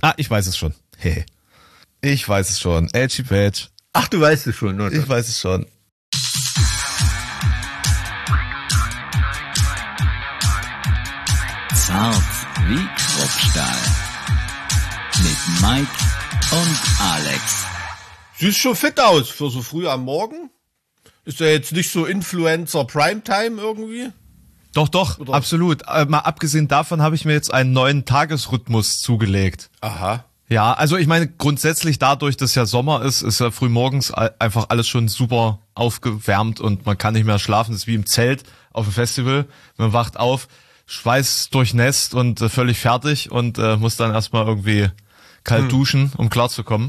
Ich weiß es schon. Hey. Ich weiß es schon. Edgy Badge. Ach, du weißt es schon, oder? Ich weiß es schon. Zart wie Kruppstahl. Mit Mike und Alex. Siehst schon fit aus für so früh am Morgen. Ist ja jetzt nicht so Influencer Primetime irgendwie? Doch, Oder? absolut. Mal abgesehen davon habe ich mir jetzt einen neuen Tagesrhythmus zugelegt. Aha. Ja, also ich meine, grundsätzlich dadurch, dass ja Sommer ist ja frühmorgens einfach alles schon super aufgewärmt und man kann nicht mehr schlafen. Das ist wie im Zelt auf dem Festival. Man wacht auf, schweißdurchnässt und völlig fertig und muss dann erstmal irgendwie kalt duschen, um klarzukommen.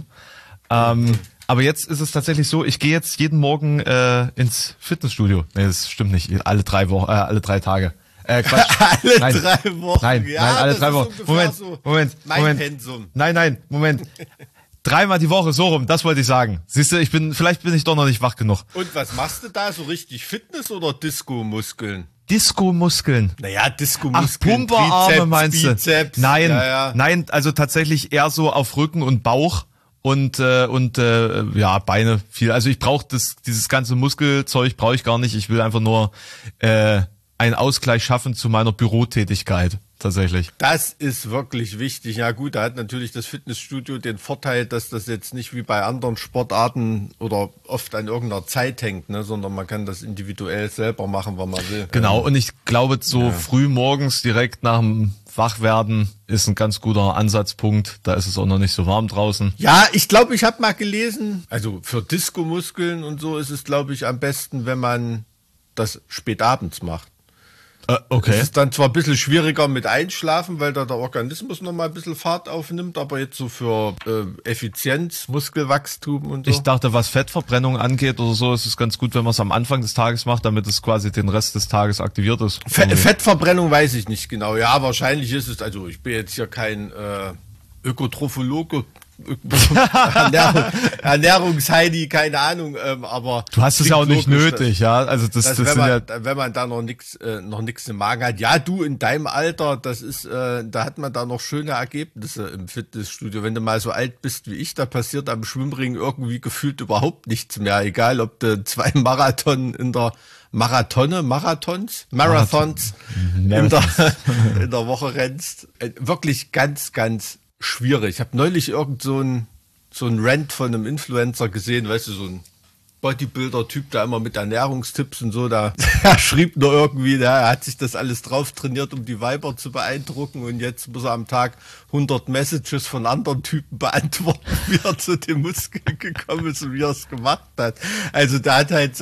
Aber jetzt ist es tatsächlich so, ich gehe jetzt jeden Morgen ins Fitnessstudio. Nee, das stimmt nicht. Alle 3 Tage. Quatsch. Alle 3 Wochen. Nein, alle 3 Wochen. Moment. Mein Pensum. Nein, Moment. 3-mal die Woche, so rum, das wollte ich sagen. Siehst du, vielleicht bin ich doch noch nicht wach genug. Und was machst du da? So richtig Fitness oder Disco-Muskeln? Disco-Muskeln. Naja, Disco-Muskeln. Ach, Pumperarme Trizeps, meinst du? Bizeps. Nein, Ja. nein, also tatsächlich eher so auf Rücken und Bauch und ja, Beine viel. Also ich brauche dieses ganze Muskelzeug brauche ich gar nicht. Ich will einfach nur einen Ausgleich schaffen zu meiner Bürotätigkeit. Tatsächlich. Das ist wirklich wichtig. Ja gut, da hat natürlich das Fitnessstudio den Vorteil, dass das jetzt nicht wie bei anderen Sportarten oder oft an irgendeiner Zeit hängt, ne, sondern man kann das individuell selber machen, wann man will. Genau, und ich glaube, so früh morgens direkt nach dem Wachwerden ist ein ganz guter Ansatzpunkt. Da ist es auch noch nicht so warm draußen. Ja, ich glaube, ich habe mal gelesen, also für Disco-Muskeln und so ist es, glaube ich, am besten, wenn man das spät abends macht. Okay. Es ist dann zwar ein bisschen schwieriger mit Einschlafen, weil da der Organismus noch mal ein bisschen Fahrt aufnimmt, aber jetzt so für Effizienz, Muskelwachstum und so. Ich dachte, was Fettverbrennung angeht oder so, ist es ganz gut, wenn man es am Anfang des Tages macht, damit es quasi den Rest des Tages aktiviert ist. Fettverbrennung weiß ich nicht genau. Ja, wahrscheinlich ist es, also ich bin jetzt hier kein Ökotrophologe, Ernährungsheidi, keine Ahnung, aber du hast es ja auch nicht nötig, ja. Also das wenn man da noch nix im Magen hat. Ja, du in deinem Alter, das ist, da hat man da noch schöne Ergebnisse im Fitnessstudio. Wenn du mal so alt bist wie ich, da passiert am Schwimmring irgendwie gefühlt überhaupt nichts mehr. Egal, ob du 2 Marathons in der Woche rennst. Wirklich ganz, ganz schwierig. Ich habe neulich so ein Rant von einem Influencer gesehen, weißt du, so ein Bodybuilder-Typ, da immer mit Ernährungstipps und so, da er schrieb nur irgendwie, er hat sich das alles drauf trainiert, um die Weiber zu beeindrucken und jetzt muss er am Tag 100 Messages von anderen Typen beantworten, wie er zu den Muskeln gekommen ist und wie er es gemacht hat. Also da hat halt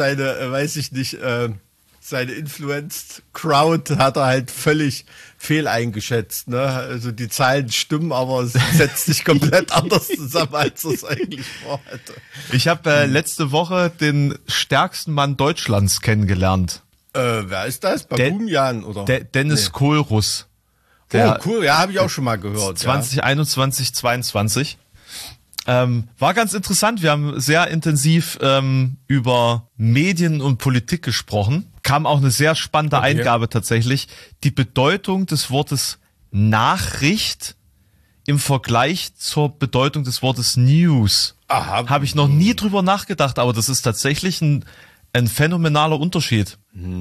seine Influenced Crowd hat er halt völlig fehleingeschätzt, ne? Also die Zahlen stimmen, aber es setzt sich komplett anders zusammen, als er es eigentlich vorhatte. Ich habe letzte Woche den stärksten Mann Deutschlands kennengelernt. Wer ist das? Babumian oder? Dennis Kohlruss. Cool, ja, habe ich auch schon mal gehört. 2021, 22. War ganz interessant. Wir haben sehr intensiv über Medien und Politik gesprochen. Kam auch eine sehr spannende Eingabe tatsächlich. Die Bedeutung des Wortes Nachricht im Vergleich zur Bedeutung des Wortes News. Aha. Habe ich noch nie drüber nachgedacht, aber das ist tatsächlich ein phänomenaler Unterschied.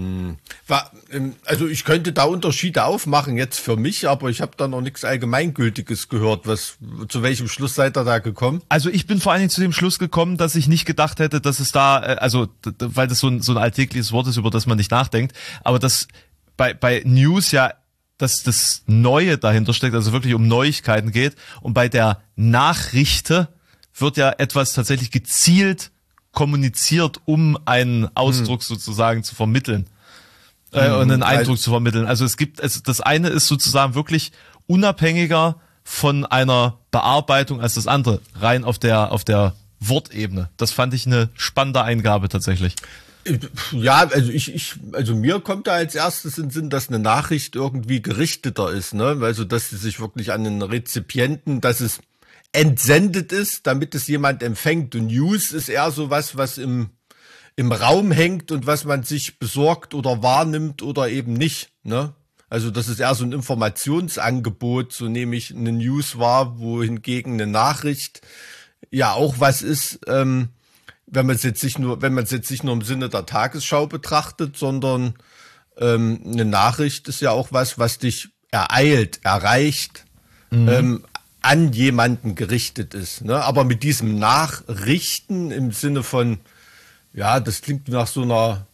Also ich könnte da Unterschiede aufmachen jetzt für mich, aber ich habe da noch nichts Allgemeingültiges gehört. Zu welchem Schluss seid ihr da gekommen? Also ich bin vor allen Dingen zu dem Schluss gekommen, dass ich nicht gedacht hätte, dass es da, weil das so ein alltägliches Wort ist, über das man nicht nachdenkt, aber dass bei News ja, dass das Neue dahinter steckt, also wirklich um Neuigkeiten geht, und bei der Nachrichte wird ja etwas tatsächlich gezielt kommuniziert, um einen Ausdruck sozusagen zu vermitteln und einen Eindruck zu vermitteln. Also das eine ist sozusagen wirklich unabhängiger von einer Bearbeitung als das andere, rein auf der Wortebene. Das fand ich eine spannende Eingabe tatsächlich. Ja, also mir kommt da als erstes in den Sinn, dass eine Nachricht irgendwie gerichteter ist, ne? Also dass sie sich wirklich an den Rezipienten, dass es entsendet ist, damit es jemand empfängt. Und News ist eher so was im Raum hängt und was man sich besorgt oder wahrnimmt oder eben nicht, ne? Also das ist eher so ein Informationsangebot, so nehme ich eine News wahr, wohingegen eine Nachricht ja auch was ist, wenn man es jetzt nicht nur im Sinne der Tagesschau betrachtet, sondern eine Nachricht ist ja auch was dich ereilt, erreicht, an jemanden gerichtet ist. Ne? Aber mit diesem Nachrichten im Sinne von, ja, das klingt nach so einer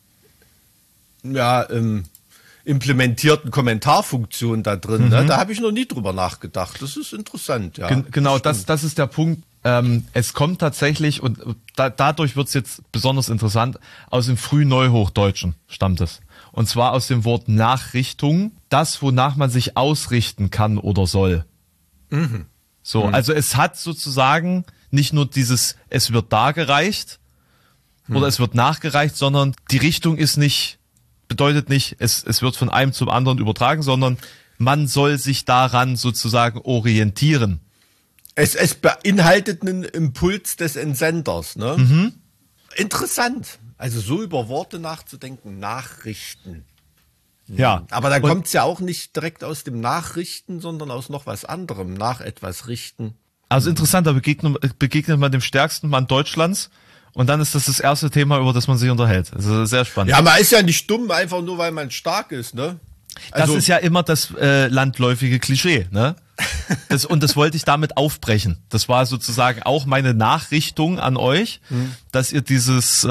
implementierten Kommentarfunktion da drin. Ne? Da habe ich noch nie drüber nachgedacht. Das ist interessant. Ja, genau, das ist der Punkt. Es kommt tatsächlich, und dadurch wird es jetzt besonders interessant, aus dem Frühneuhochdeutschen stammt es. Und zwar aus dem Wort Nachrichtung, das, wonach man sich ausrichten kann oder soll. So, also es hat sozusagen nicht nur dieses, es wird dargereicht oder es wird nachgereicht, sondern die Richtung bedeutet nicht, es wird von einem zum anderen übertragen, sondern man soll sich daran sozusagen orientieren. Es beinhaltet einen Impuls des Entsenders, ne? Interessant. Also so über Worte nachzudenken, Nachrichten. Ja. Aber dann kommt es ja auch nicht direkt aus dem Nachrichten, sondern aus noch was anderem, nach etwas richten. Also interessant, da begegnet man dem stärksten Mann Deutschlands und dann ist das erste Thema, über das man sich unterhält. Also sehr spannend. Ja, man ist ja nicht dumm, einfach nur, weil man stark ist, ne? Also, das ist ja immer das landläufige Klischee, ne? Und das wollte ich damit aufbrechen. Das war sozusagen auch meine Nachrichtung an euch, dass ihr dieses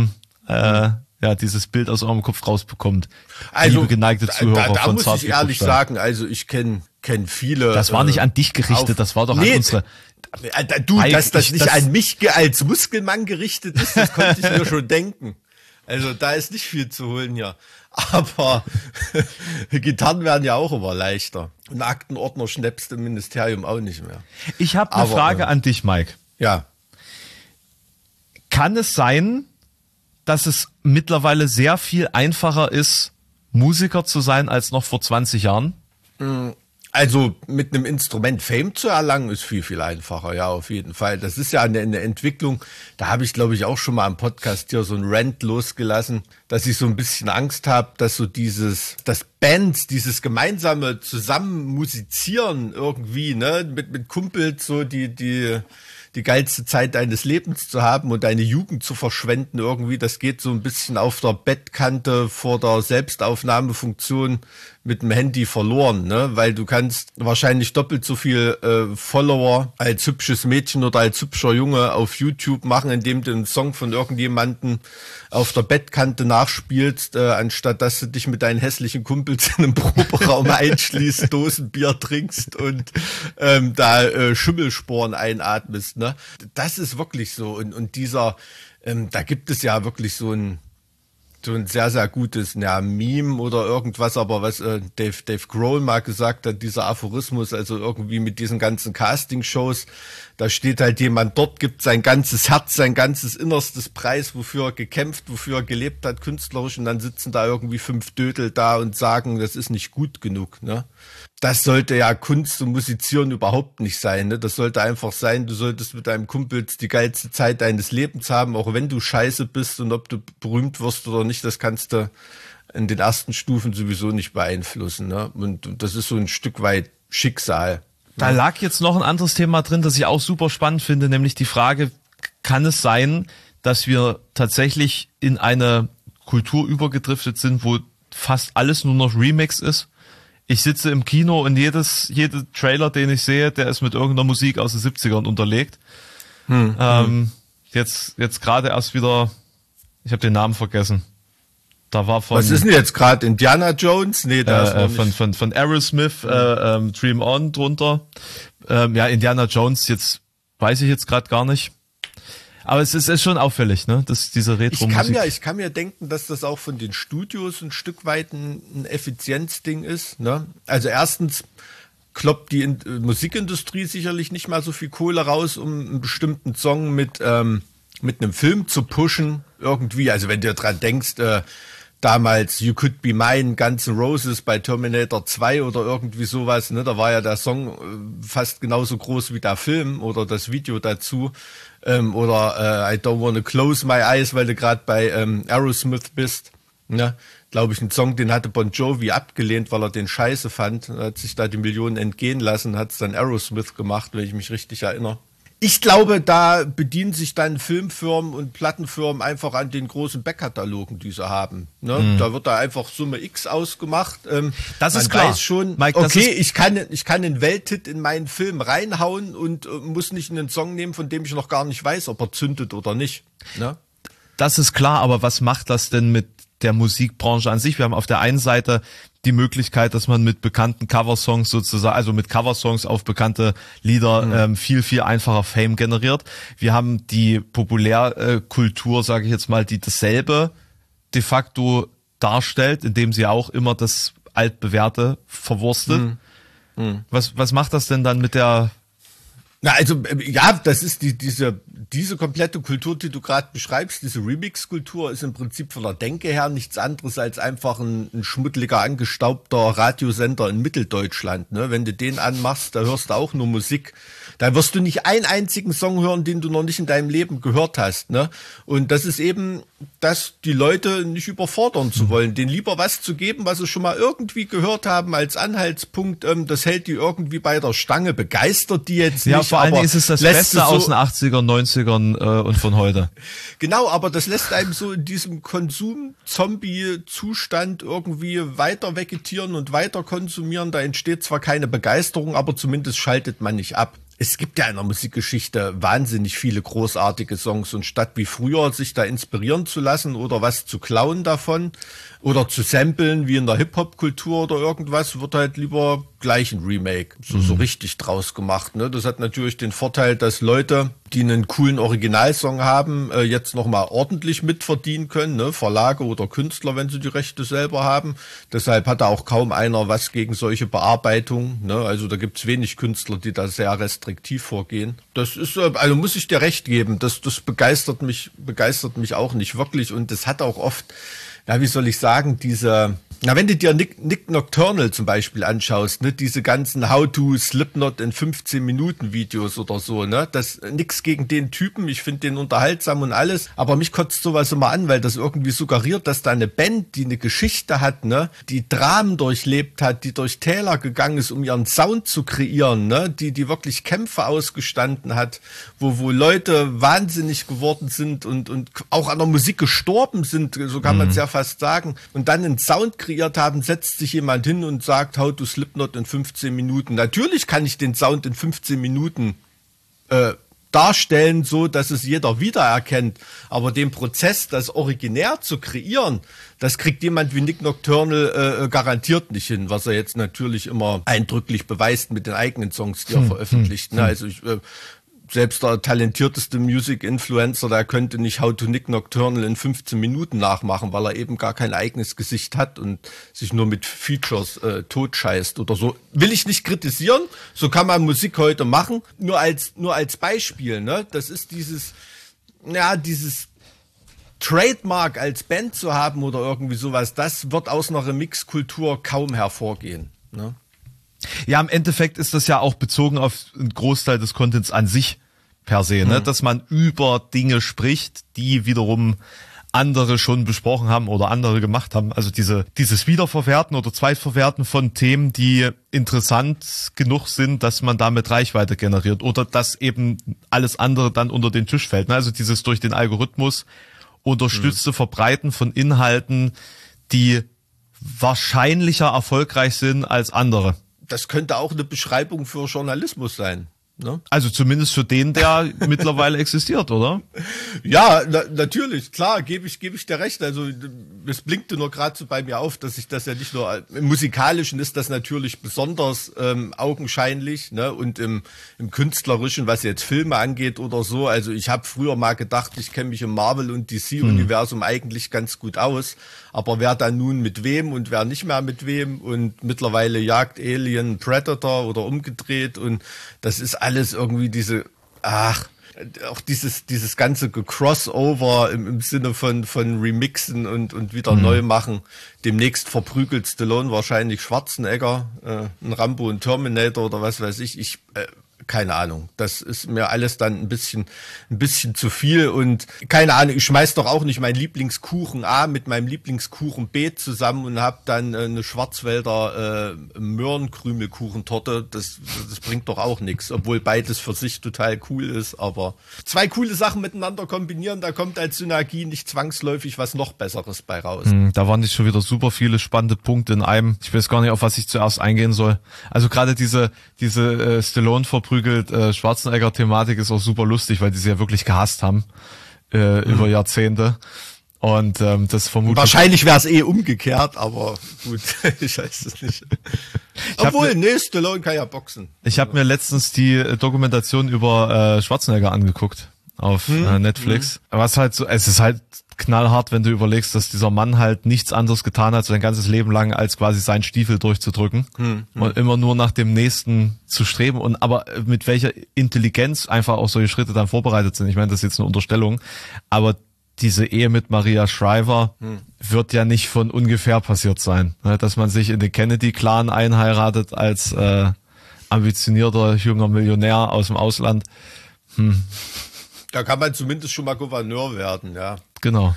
Bild aus eurem Kopf rausbekommt. Also, liebe geneigte Zuhörer da von muss ich ehrlich sagen, also ich kenne viele. Das war nicht an dich gerichtet, das war doch an unsere. Dass das nicht an mich als Muskelmann gerichtet ist, das konnte ich mir schon denken. Also da ist nicht viel zu holen hier. Aber Gitarren werden ja auch immer leichter. Und Aktenordner schnappst im Ministerium auch nicht mehr. Ich habe eine Frage an dich, Mike. Ja. Kann es sein, dass es mittlerweile sehr viel einfacher ist, Musiker zu sein, als noch vor 20 Jahren? Also mit einem Instrument Fame zu erlangen, ist viel, viel einfacher, ja, auf jeden Fall. Das ist ja eine Entwicklung, da habe ich, glaube ich, auch schon mal im Podcast hier so ein Rant losgelassen, dass ich so ein bisschen Angst habe, dass so dass Bands, dieses gemeinsame zusammen musizieren irgendwie, ne, mit Kumpels so die geilste Zeit deines Lebens zu haben und deine Jugend zu verschwenden irgendwie, das geht so ein bisschen auf der Bettkante vor der Selbstaufnahmefunktion mit dem Handy verloren, ne? Weil du kannst wahrscheinlich doppelt so viel Follower als hübsches Mädchen oder als hübscher Junge auf YouTube machen, indem du einen Song von irgendjemandem auf der Bettkante nachspielst, anstatt dass du dich mit deinen hässlichen Kumpels in einem Proberaum einschließt, Dosenbier trinkst und da Schimmelsporen einatmest, ne? Das ist wirklich so. Und dieser, da gibt es ja wirklich so ein sehr, sehr gutes Meme oder irgendwas, aber was Dave Grohl mal gesagt hat, dieser Aphorismus, also irgendwie mit diesen ganzen Casting-Shows, da steht halt jemand dort, gibt sein ganzes Herz, sein ganzes Innerstes preis, wofür er gekämpft, wofür er gelebt hat, künstlerisch, und dann sitzen da irgendwie 5 Dödel da und sagen, das ist nicht gut genug, ne? Das sollte ja Kunst und Musizieren überhaupt nicht sein, ne? Das sollte einfach sein, du solltest mit deinem Kumpels die geilste Zeit deines Lebens haben, auch wenn du scheiße bist, und ob du berühmt wirst oder nicht, das kannst du in den ersten Stufen sowieso nicht beeinflussen, ne? Und das ist so ein Stück weit Schicksal. Da lag jetzt noch ein anderes Thema drin, das ich auch super spannend finde, nämlich die Frage, kann es sein, dass wir tatsächlich in eine Kultur übergedriftet sind, wo fast alles nur noch Remix ist? Ich sitze im Kino und jeder Trailer, den ich sehe, der ist mit irgendeiner Musik aus den 70ern unterlegt. Jetzt gerade erst wieder, ich habe den Namen vergessen. Da war was ist denn jetzt gerade? Indiana Jones? Nee, da ist von Aerosmith, Dream On drunter. Indiana Jones, jetzt weiß ich jetzt gerade gar nicht. Aber es ist schon auffällig, ne? Dass diese Retro-Musik. Ich kann mir denken, dass das auch von den Studios ein Stück weit ein Effizienzding ist, ne? Also erstens kloppt die Musikindustrie sicherlich nicht mal so viel Kohle raus, um einen bestimmten Song mit einem Film zu pushen irgendwie. Also wenn du dran denkst, damals You Could Be Mine, Guns N' Roses bei Terminator 2 oder irgendwie sowas, ne? Da war ja der Song fast genauso groß wie der Film oder das Video dazu. Oder I Don't Wanna Close My Eyes, weil du gerade bei Aerosmith bist. Ja, glaube ich, ein Song, den hatte Bon Jovi abgelehnt, weil er den scheiße fand. Er hat sich da die Millionen entgehen lassen, hat es dann Aerosmith gemacht, wenn ich mich richtig erinnere. Ich glaube, da bedienen sich dann Filmfirmen und Plattenfirmen einfach an den großen Backkatalogen, die sie haben. Ne? Da wird da einfach Summe X ausgemacht. Das ist man klar. weiß schon, Mike, okay, ich kann einen Welthit in meinen Film reinhauen und muss nicht einen Song nehmen, von dem ich noch gar nicht weiß, ob er zündet oder nicht. Ne? Das ist klar, aber was macht das denn mit der Musikbranche an sich? Wir haben auf der einen Seite die Möglichkeit, dass man mit bekannten Coversongs sozusagen, also mit Coversongs auf bekannte Lieder viel, viel einfacher Fame generiert. Wir haben die Populärkultur, sage ich jetzt mal, die dasselbe de facto darstellt, indem sie auch immer das Altbewährte verwurstet. Was macht das denn dann mit der... Na, also, ja, das ist diese komplette Kultur, die du gerade beschreibst, diese Remix-Kultur ist im Prinzip von der Denke her nichts anderes als einfach ein schmuddeliger, angestaubter Radiosender in Mitteldeutschland, ne? Wenn du den anmachst, da hörst du auch nur Musik. Da wirst du nicht einen einzigen Song hören, den du noch nicht in deinem Leben gehört hast, ne? Und das ist eben, dass die Leute nicht überfordern zu wollen, denen lieber was zu geben, was sie schon mal irgendwie gehört haben als Anhaltspunkt, das hält die irgendwie bei der Stange, begeistert die jetzt nicht. Ja, vor allem ist es das Beste aus den 80ern, 90ern und von heute. Genau, aber das lässt einem so in diesem Konsum-Zombie-Zustand irgendwie weiter vegetieren und weiter konsumieren. Da entsteht zwar keine Begeisterung, aber zumindest schaltet man nicht ab. Es gibt ja in der Musikgeschichte wahnsinnig viele großartige Songs und statt wie früher sich da inspirieren zu lassen oder was zu klauen davon oder zu samplen wie in der Hip-Hop-Kultur oder irgendwas, wird halt lieber gleich ein Remake so richtig draus gemacht. Ne? Das hat natürlich den Vorteil, dass Leute, die einen coolen Originalsong haben, jetzt nochmal ordentlich mitverdienen können, ne? Verlage oder Künstler, wenn sie die Rechte selber haben. Deshalb hat da auch kaum einer was gegen solche Bearbeitung. Ne? Also da gibt's wenig Künstler, die da sehr restriktiv vorgehen. Das ist, also muss ich dir recht geben, das begeistert mich auch nicht wirklich und das hat auch oft, ja, wie soll ich sagen, wenn du dir Nick Nocturnal zum Beispiel anschaust, ne, diese ganzen How-to Slipknot in 15 Minuten Videos oder so, ne, das nix gegen den Typen, ich finde den unterhaltsam und alles, aber mich kotzt sowas immer an, weil das irgendwie suggeriert, dass da eine Band, die eine Geschichte hat, ne, die Dramen durchlebt hat, die durch Täler gegangen ist, um ihren Sound zu kreieren, ne, die wirklich Kämpfe ausgestanden hat, wo Leute wahnsinnig geworden sind und auch an der Musik gestorben sind, so kann man es ja fast sagen, und dann einen Sound kreiert haben, setzt sich jemand hin und sagt, How to Slipknot in 15 Minuten. Natürlich kann ich den Sound in 15 Minuten darstellen, so dass es jeder wiedererkennt. Aber den Prozess, das originär zu kreieren, das kriegt jemand wie Nick Nocturnal garantiert nicht hin, was er jetzt natürlich immer eindrücklich beweist mit den eigenen Songs, die er veröffentlicht. Ne? Also selbst der talentierteste Music-Influencer, der könnte nicht How to Nick Nocturnal in 15 Minuten nachmachen, weil er eben gar kein eigenes Gesicht hat und sich nur mit Features totscheißt oder so. Will ich nicht kritisieren, so kann man Musik heute machen, nur als Beispiel, ne? Das ist dieses Trademark als Band zu haben oder irgendwie sowas, das wird aus einer Remix-Kultur kaum hervorgehen, ne? Ja, im Endeffekt ist das ja auch bezogen auf einen Großteil des Contents an sich per se, ne? Dass man über Dinge spricht, die wiederum andere schon besprochen haben oder andere gemacht haben. Also dieses Wiederverwerten oder Zweitverwerten von Themen, die interessant genug sind, dass man damit Reichweite generiert oder dass eben alles andere dann unter den Tisch fällt, ne? Also dieses durch den Algorithmus unterstützte Verbreiten von Inhalten, die wahrscheinlicher erfolgreich sind als andere. Das könnte auch eine Beschreibung für Journalismus sein. Ne? Also zumindest für den, der mittlerweile existiert, oder? Ja, natürlich, klar, gebe ich dir recht. Also es blinkte nur gerade so bei mir auf, dass ich das ja nicht nur im Musikalischen ist das natürlich besonders augenscheinlich, ne? Und im Künstlerischen, was jetzt Filme angeht oder so. Also ich habe früher mal gedacht, ich kenne mich im Marvel- und DC-Universum eigentlich ganz gut aus. Aber wer dann nun mit wem und wer nicht mehr mit wem und mittlerweile jagt Alien Predator oder umgedreht und das ist alles irgendwie auch dieses ganze Crossover im Sinne von Remixen und wieder neu machen. Demnächst verprügelt Stallone wahrscheinlich Schwarzenegger, ein Rambo und Terminator oder was weiß ich. keine Ahnung. Das ist mir alles dann ein bisschen zu viel und keine Ahnung, ich schmeiß doch auch nicht meinen Lieblingskuchen A mit meinem Lieblingskuchen B zusammen und habe dann eine Schwarzwälder Möhrenkrümelkuchentorte. Das bringt doch auch nichts, obwohl beides für sich total cool ist, aber zwei coole Sachen miteinander kombinieren, da kommt als Synergie nicht zwangsläufig was noch Besseres bei raus. Da waren nicht schon wieder super viele spannende Punkte in einem. Ich weiß gar nicht, auf was ich zuerst eingehen soll. Also gerade diese Stallone verprügelt Schwarzenegger-Thematik ist auch super lustig, weil die sie ja wirklich gehasst haben über Jahrzehnte. Und das vermutlich... Wahrscheinlich wäre es umgekehrt, aber gut, ich weiß es nicht. Obwohl, Stallone kann ja boxen. Ich habe mir letztens die Dokumentation über Schwarzenegger angeguckt auf Netflix. Was halt so, es ist halt knallhart, wenn du überlegst, dass dieser Mann halt nichts anderes getan hat, sein ganzes Leben lang, als quasi seinen Stiefel durchzudrücken und immer nur nach dem nächsten zu streben und aber mit welcher Intelligenz einfach auch solche Schritte dann vorbereitet sind. Ich meine, das ist jetzt eine Unterstellung, aber diese Ehe mit Maria Shriver wird ja nicht von ungefähr passiert sein, ne? Dass man sich in den Kennedy-Clan einheiratet als ambitionierter junger Millionär aus dem Ausland. Da kann man zumindest schon mal Gouverneur werden, ja. Genau.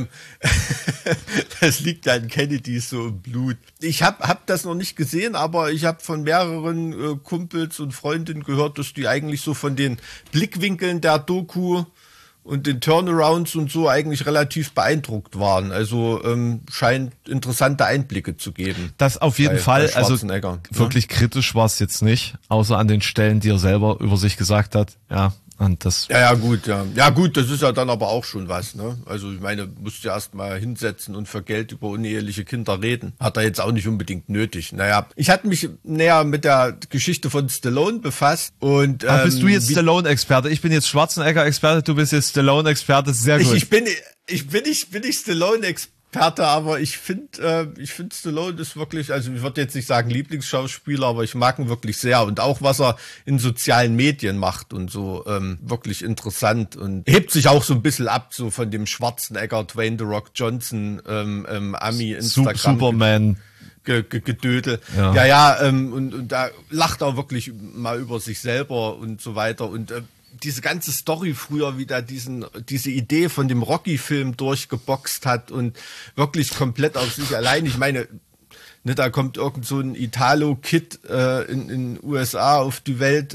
Das liegt an Kennedys so im Blut. Ich hab das noch nicht gesehen, aber ich habe von mehreren Kumpels und Freundinnen gehört, dass die eigentlich so von den Blickwinkeln der Doku und den Turnarounds und so eigentlich relativ beeindruckt waren. Also scheint interessante Einblicke zu geben. Das auf jeden Fall, also wirklich kritisch war es jetzt nicht, außer an den Stellen, die er selber über sich gesagt hat. Ja. Und das ja gut, das ist ja dann aber auch schon was, ne? Also ich meine, musst du erst mal hinsetzen und für Geld über uneheliche Kinder reden. Hat er jetzt auch nicht unbedingt nötig. Naja, ich hatte mich näher mit der Geschichte von Stallone befasst und bist du jetzt Stallone-Experte? Ich bin jetzt Schwarzenegger-Experte, du bist jetzt Stallone-Experte, sehr gut. Ich bin nicht Stallone-Experte, aber ich finde Stallone ist wirklich, also ich würde jetzt nicht sagen Lieblingsschauspieler, aber ich mag ihn wirklich sehr und auch was er in sozialen Medien macht und so wirklich interessant und hebt sich auch so ein bisschen ab so von dem Schwarzenegger, Dwayne The Rock Johnson Ami Instagram Superman Gedödel. Und da lacht er wirklich mal über sich selber und so weiter und diese ganze Story früher wieder diese Idee von dem Rocky-Film durchgeboxt hat und wirklich komplett auf sich allein. Ich meine, ne, da kommt irgend so ein Italo-Kid in den USA auf die Welt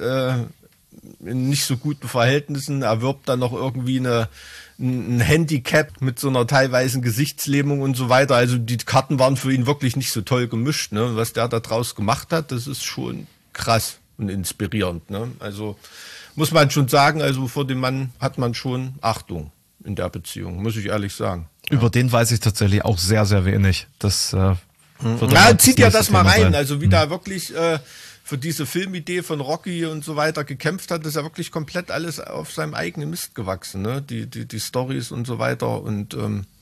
in nicht so guten Verhältnissen, erwirbt dann noch irgendwie ein Handicap mit so einer teilweisen Gesichtslähmung und so weiter. Also die Karten waren für ihn wirklich nicht so toll gemischt. Ne? Was der da draus gemacht hat, das ist schon krass und inspirierend. Ne? Also muss man schon sagen, also vor dem Mann hat man schon Achtung in der Beziehung, muss ich ehrlich sagen. Über den weiß ich tatsächlich auch sehr, sehr wenig. Das zieht ja das mal rein, sein. Also wie da wirklich für diese Filmidee von Rocky und so weiter gekämpft hat, ist ja wirklich komplett alles auf seinem eigenen Mist gewachsen, ne? Die Storys und so weiter und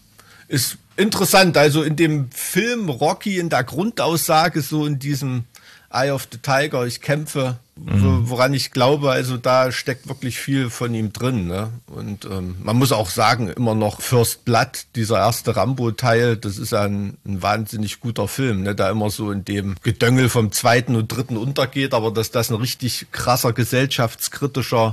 ist interessant. Also in dem Film Rocky, in der Grundaussage, so in diesem Eye of the Tiger, ich kämpfe, woran ich glaube, also da steckt wirklich viel von ihm drin, ne? Und man muss auch sagen, immer noch First Blood, dieser erste Rambo-Teil, das ist ja ein wahnsinnig guter Film, ne? Da immer so in dem Gedöngel vom zweiten und dritten untergeht, aber dass das ein richtig krasser gesellschaftskritischer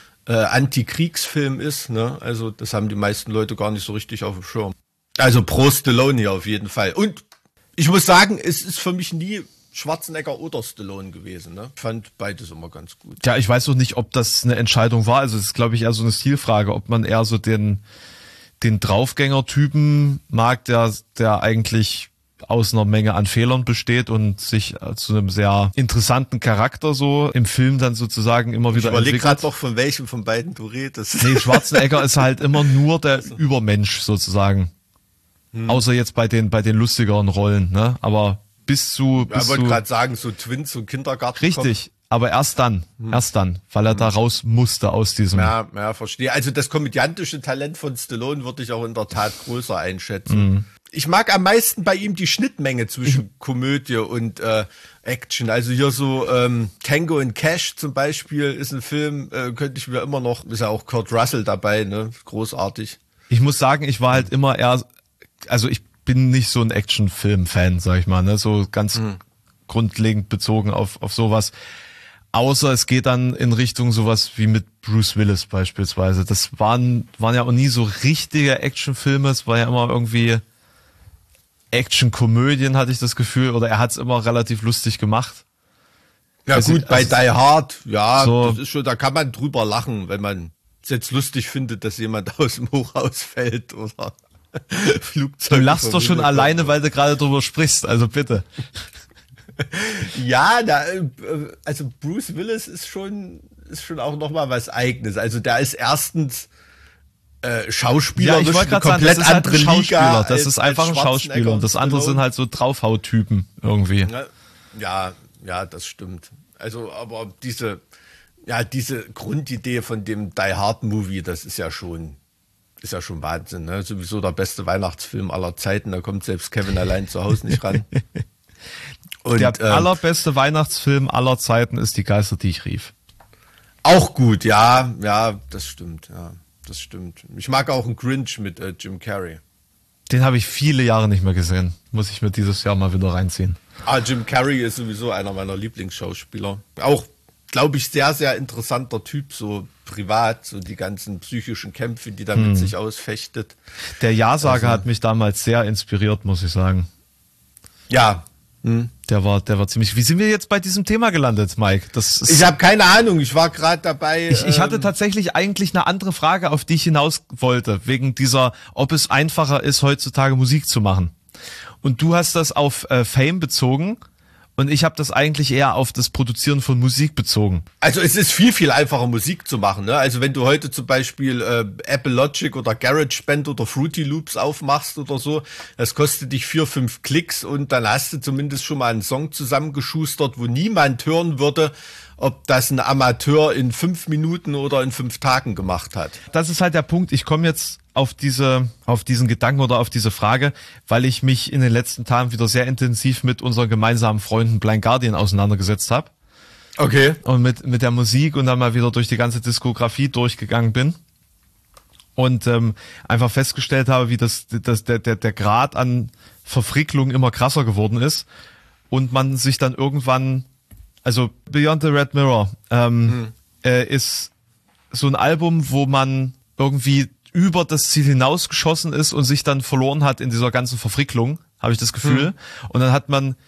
Antikriegsfilm ist, ne? Also das haben die meisten Leute gar nicht so richtig auf dem Schirm. Also pro Stallone hier auf jeden Fall. Und ich muss sagen, es ist für mich nie Schwarzenegger oder Stallone gewesen, ne? Ich fand beides immer ganz gut. Ja, ich weiß noch nicht, ob das eine Entscheidung war. Also es ist, glaube ich, eher so eine Stilfrage, ob man eher so den Draufgänger-Typen mag, der eigentlich aus einer Menge an Fehlern besteht und sich zu einem sehr interessanten Charakter so im Film dann sozusagen immer wieder entwickelt. Ich überlege gerade noch, von welchem von beiden du redest. Nee, Schwarzenegger ist halt immer nur der Übermensch sozusagen. Außer jetzt bei den lustigeren Rollen, ne? Aber ich wollte gerade sagen, so Twins und Kindergarten. Richtig, aber erst dann, weil er da raus musste aus diesem. Ja, verstehe. Also das komödiantische Talent von Stallone würde ich auch in der Tat größer einschätzen. Ich mag am meisten bei ihm die Schnittmenge zwischen Komödie und Action. Also hier so Tango and Cash zum Beispiel ist ein Film, könnte ich mir immer noch, ist ja auch Kurt Russell dabei, ne? Großartig. Ich muss sagen, ich war halt immer eher, also ich bin nicht so ein Actionfilm-Fan, sag ich mal, ne, so ganz grundlegend bezogen auf sowas. Außer es geht dann in Richtung sowas wie mit Bruce Willis beispielsweise. Das waren ja auch nie so richtige Actionfilme. Es war ja immer irgendwie Actionkomödien, hatte ich das Gefühl. Oder er hat es immer relativ lustig gemacht. Ja Also, gut, bei Die Hard, ja, so- das ist schon, da kann man drüber lachen, wenn man es jetzt lustig findet, dass jemand aus dem Hochhaus fällt oder Flugzeug. Du lachst doch schon alleine, weil du gerade drüber sprichst. Also bitte. Ja, also Bruce Willis ist schon auch nochmal was Eigenes. Also der ist erstens Schauspieler, Ja, ich wollte gerade sagen, das ist halt ein Schauspieler. Das ist einfach ein Schauspieler. Und das andere sind halt so Draufhauttypen irgendwie. Ja, das stimmt. Also, aber diese Grundidee von dem Die Hard Movie, das ist ja schon Wahnsinn. Ne? Sowieso der beste Weihnachtsfilm aller Zeiten. Da kommt selbst Kevin allein zu Hause nicht ran. Und, Der allerbeste Weihnachtsfilm aller Zeiten ist Die Geister, die ich rief. auch gut, ja, das stimmt, Ich mag auch einen Grinch mit Jim Carrey. Den habe ich viele Jahre nicht mehr gesehen. Muss ich mir dieses Jahr mal wieder reinziehen. Jim Carrey ist sowieso einer meiner Lieblingsschauspieler. Auch, glaube ich, sehr, sehr interessanter Typ, so privat, so die ganzen psychischen Kämpfe, die da mit sich ausfechtet. Der Ja-Sager hat mich damals sehr inspiriert, muss ich sagen. Ja. Der war ziemlich. Wie sind wir jetzt bei diesem Thema gelandet, Mike? Das ist, Ich habe keine Ahnung, ich war gerade dabei. ich hatte tatsächlich eigentlich eine andere Frage, auf die ich hinaus wollte, wegen dieser, ob es einfacher ist, heutzutage Musik zu machen. Und du hast das auf Fame bezogen und ich habe das eigentlich eher auf das Produzieren von Musik bezogen. Also es ist viel, viel einfacher Musik zu machen. Ne? Also wenn du heute zum Beispiel Apple Logic oder GarageBand oder Fruity Loops aufmachst oder so, das kostet dich 4, 5 Klicks und dann hast du zumindest schon mal einen Song zusammengeschustert, wo niemand hören würde, ob das ein Amateur in 5 Minuten oder in 5 Tagen gemacht hat. Das ist halt der Punkt. Ich komme jetzt auf diesen Gedanken oder auf diese Frage, weil ich mich in den letzten Tagen wieder sehr intensiv mit unseren gemeinsamen Freunden Blind Guardian auseinandergesetzt habe. Okay. Und mit der Musik und dann mal wieder durch die ganze Diskografie durchgegangen bin. Und einfach festgestellt habe, wie der Grad an Verfricklung immer krasser geworden ist. Und man sich dann irgendwann, also Beyond the Red Mirror ist so ein Album, wo man irgendwie über das Ziel hinausgeschossen ist und sich dann verloren hat in dieser ganzen Verfricklung, habe ich das Gefühl. Und dann hat man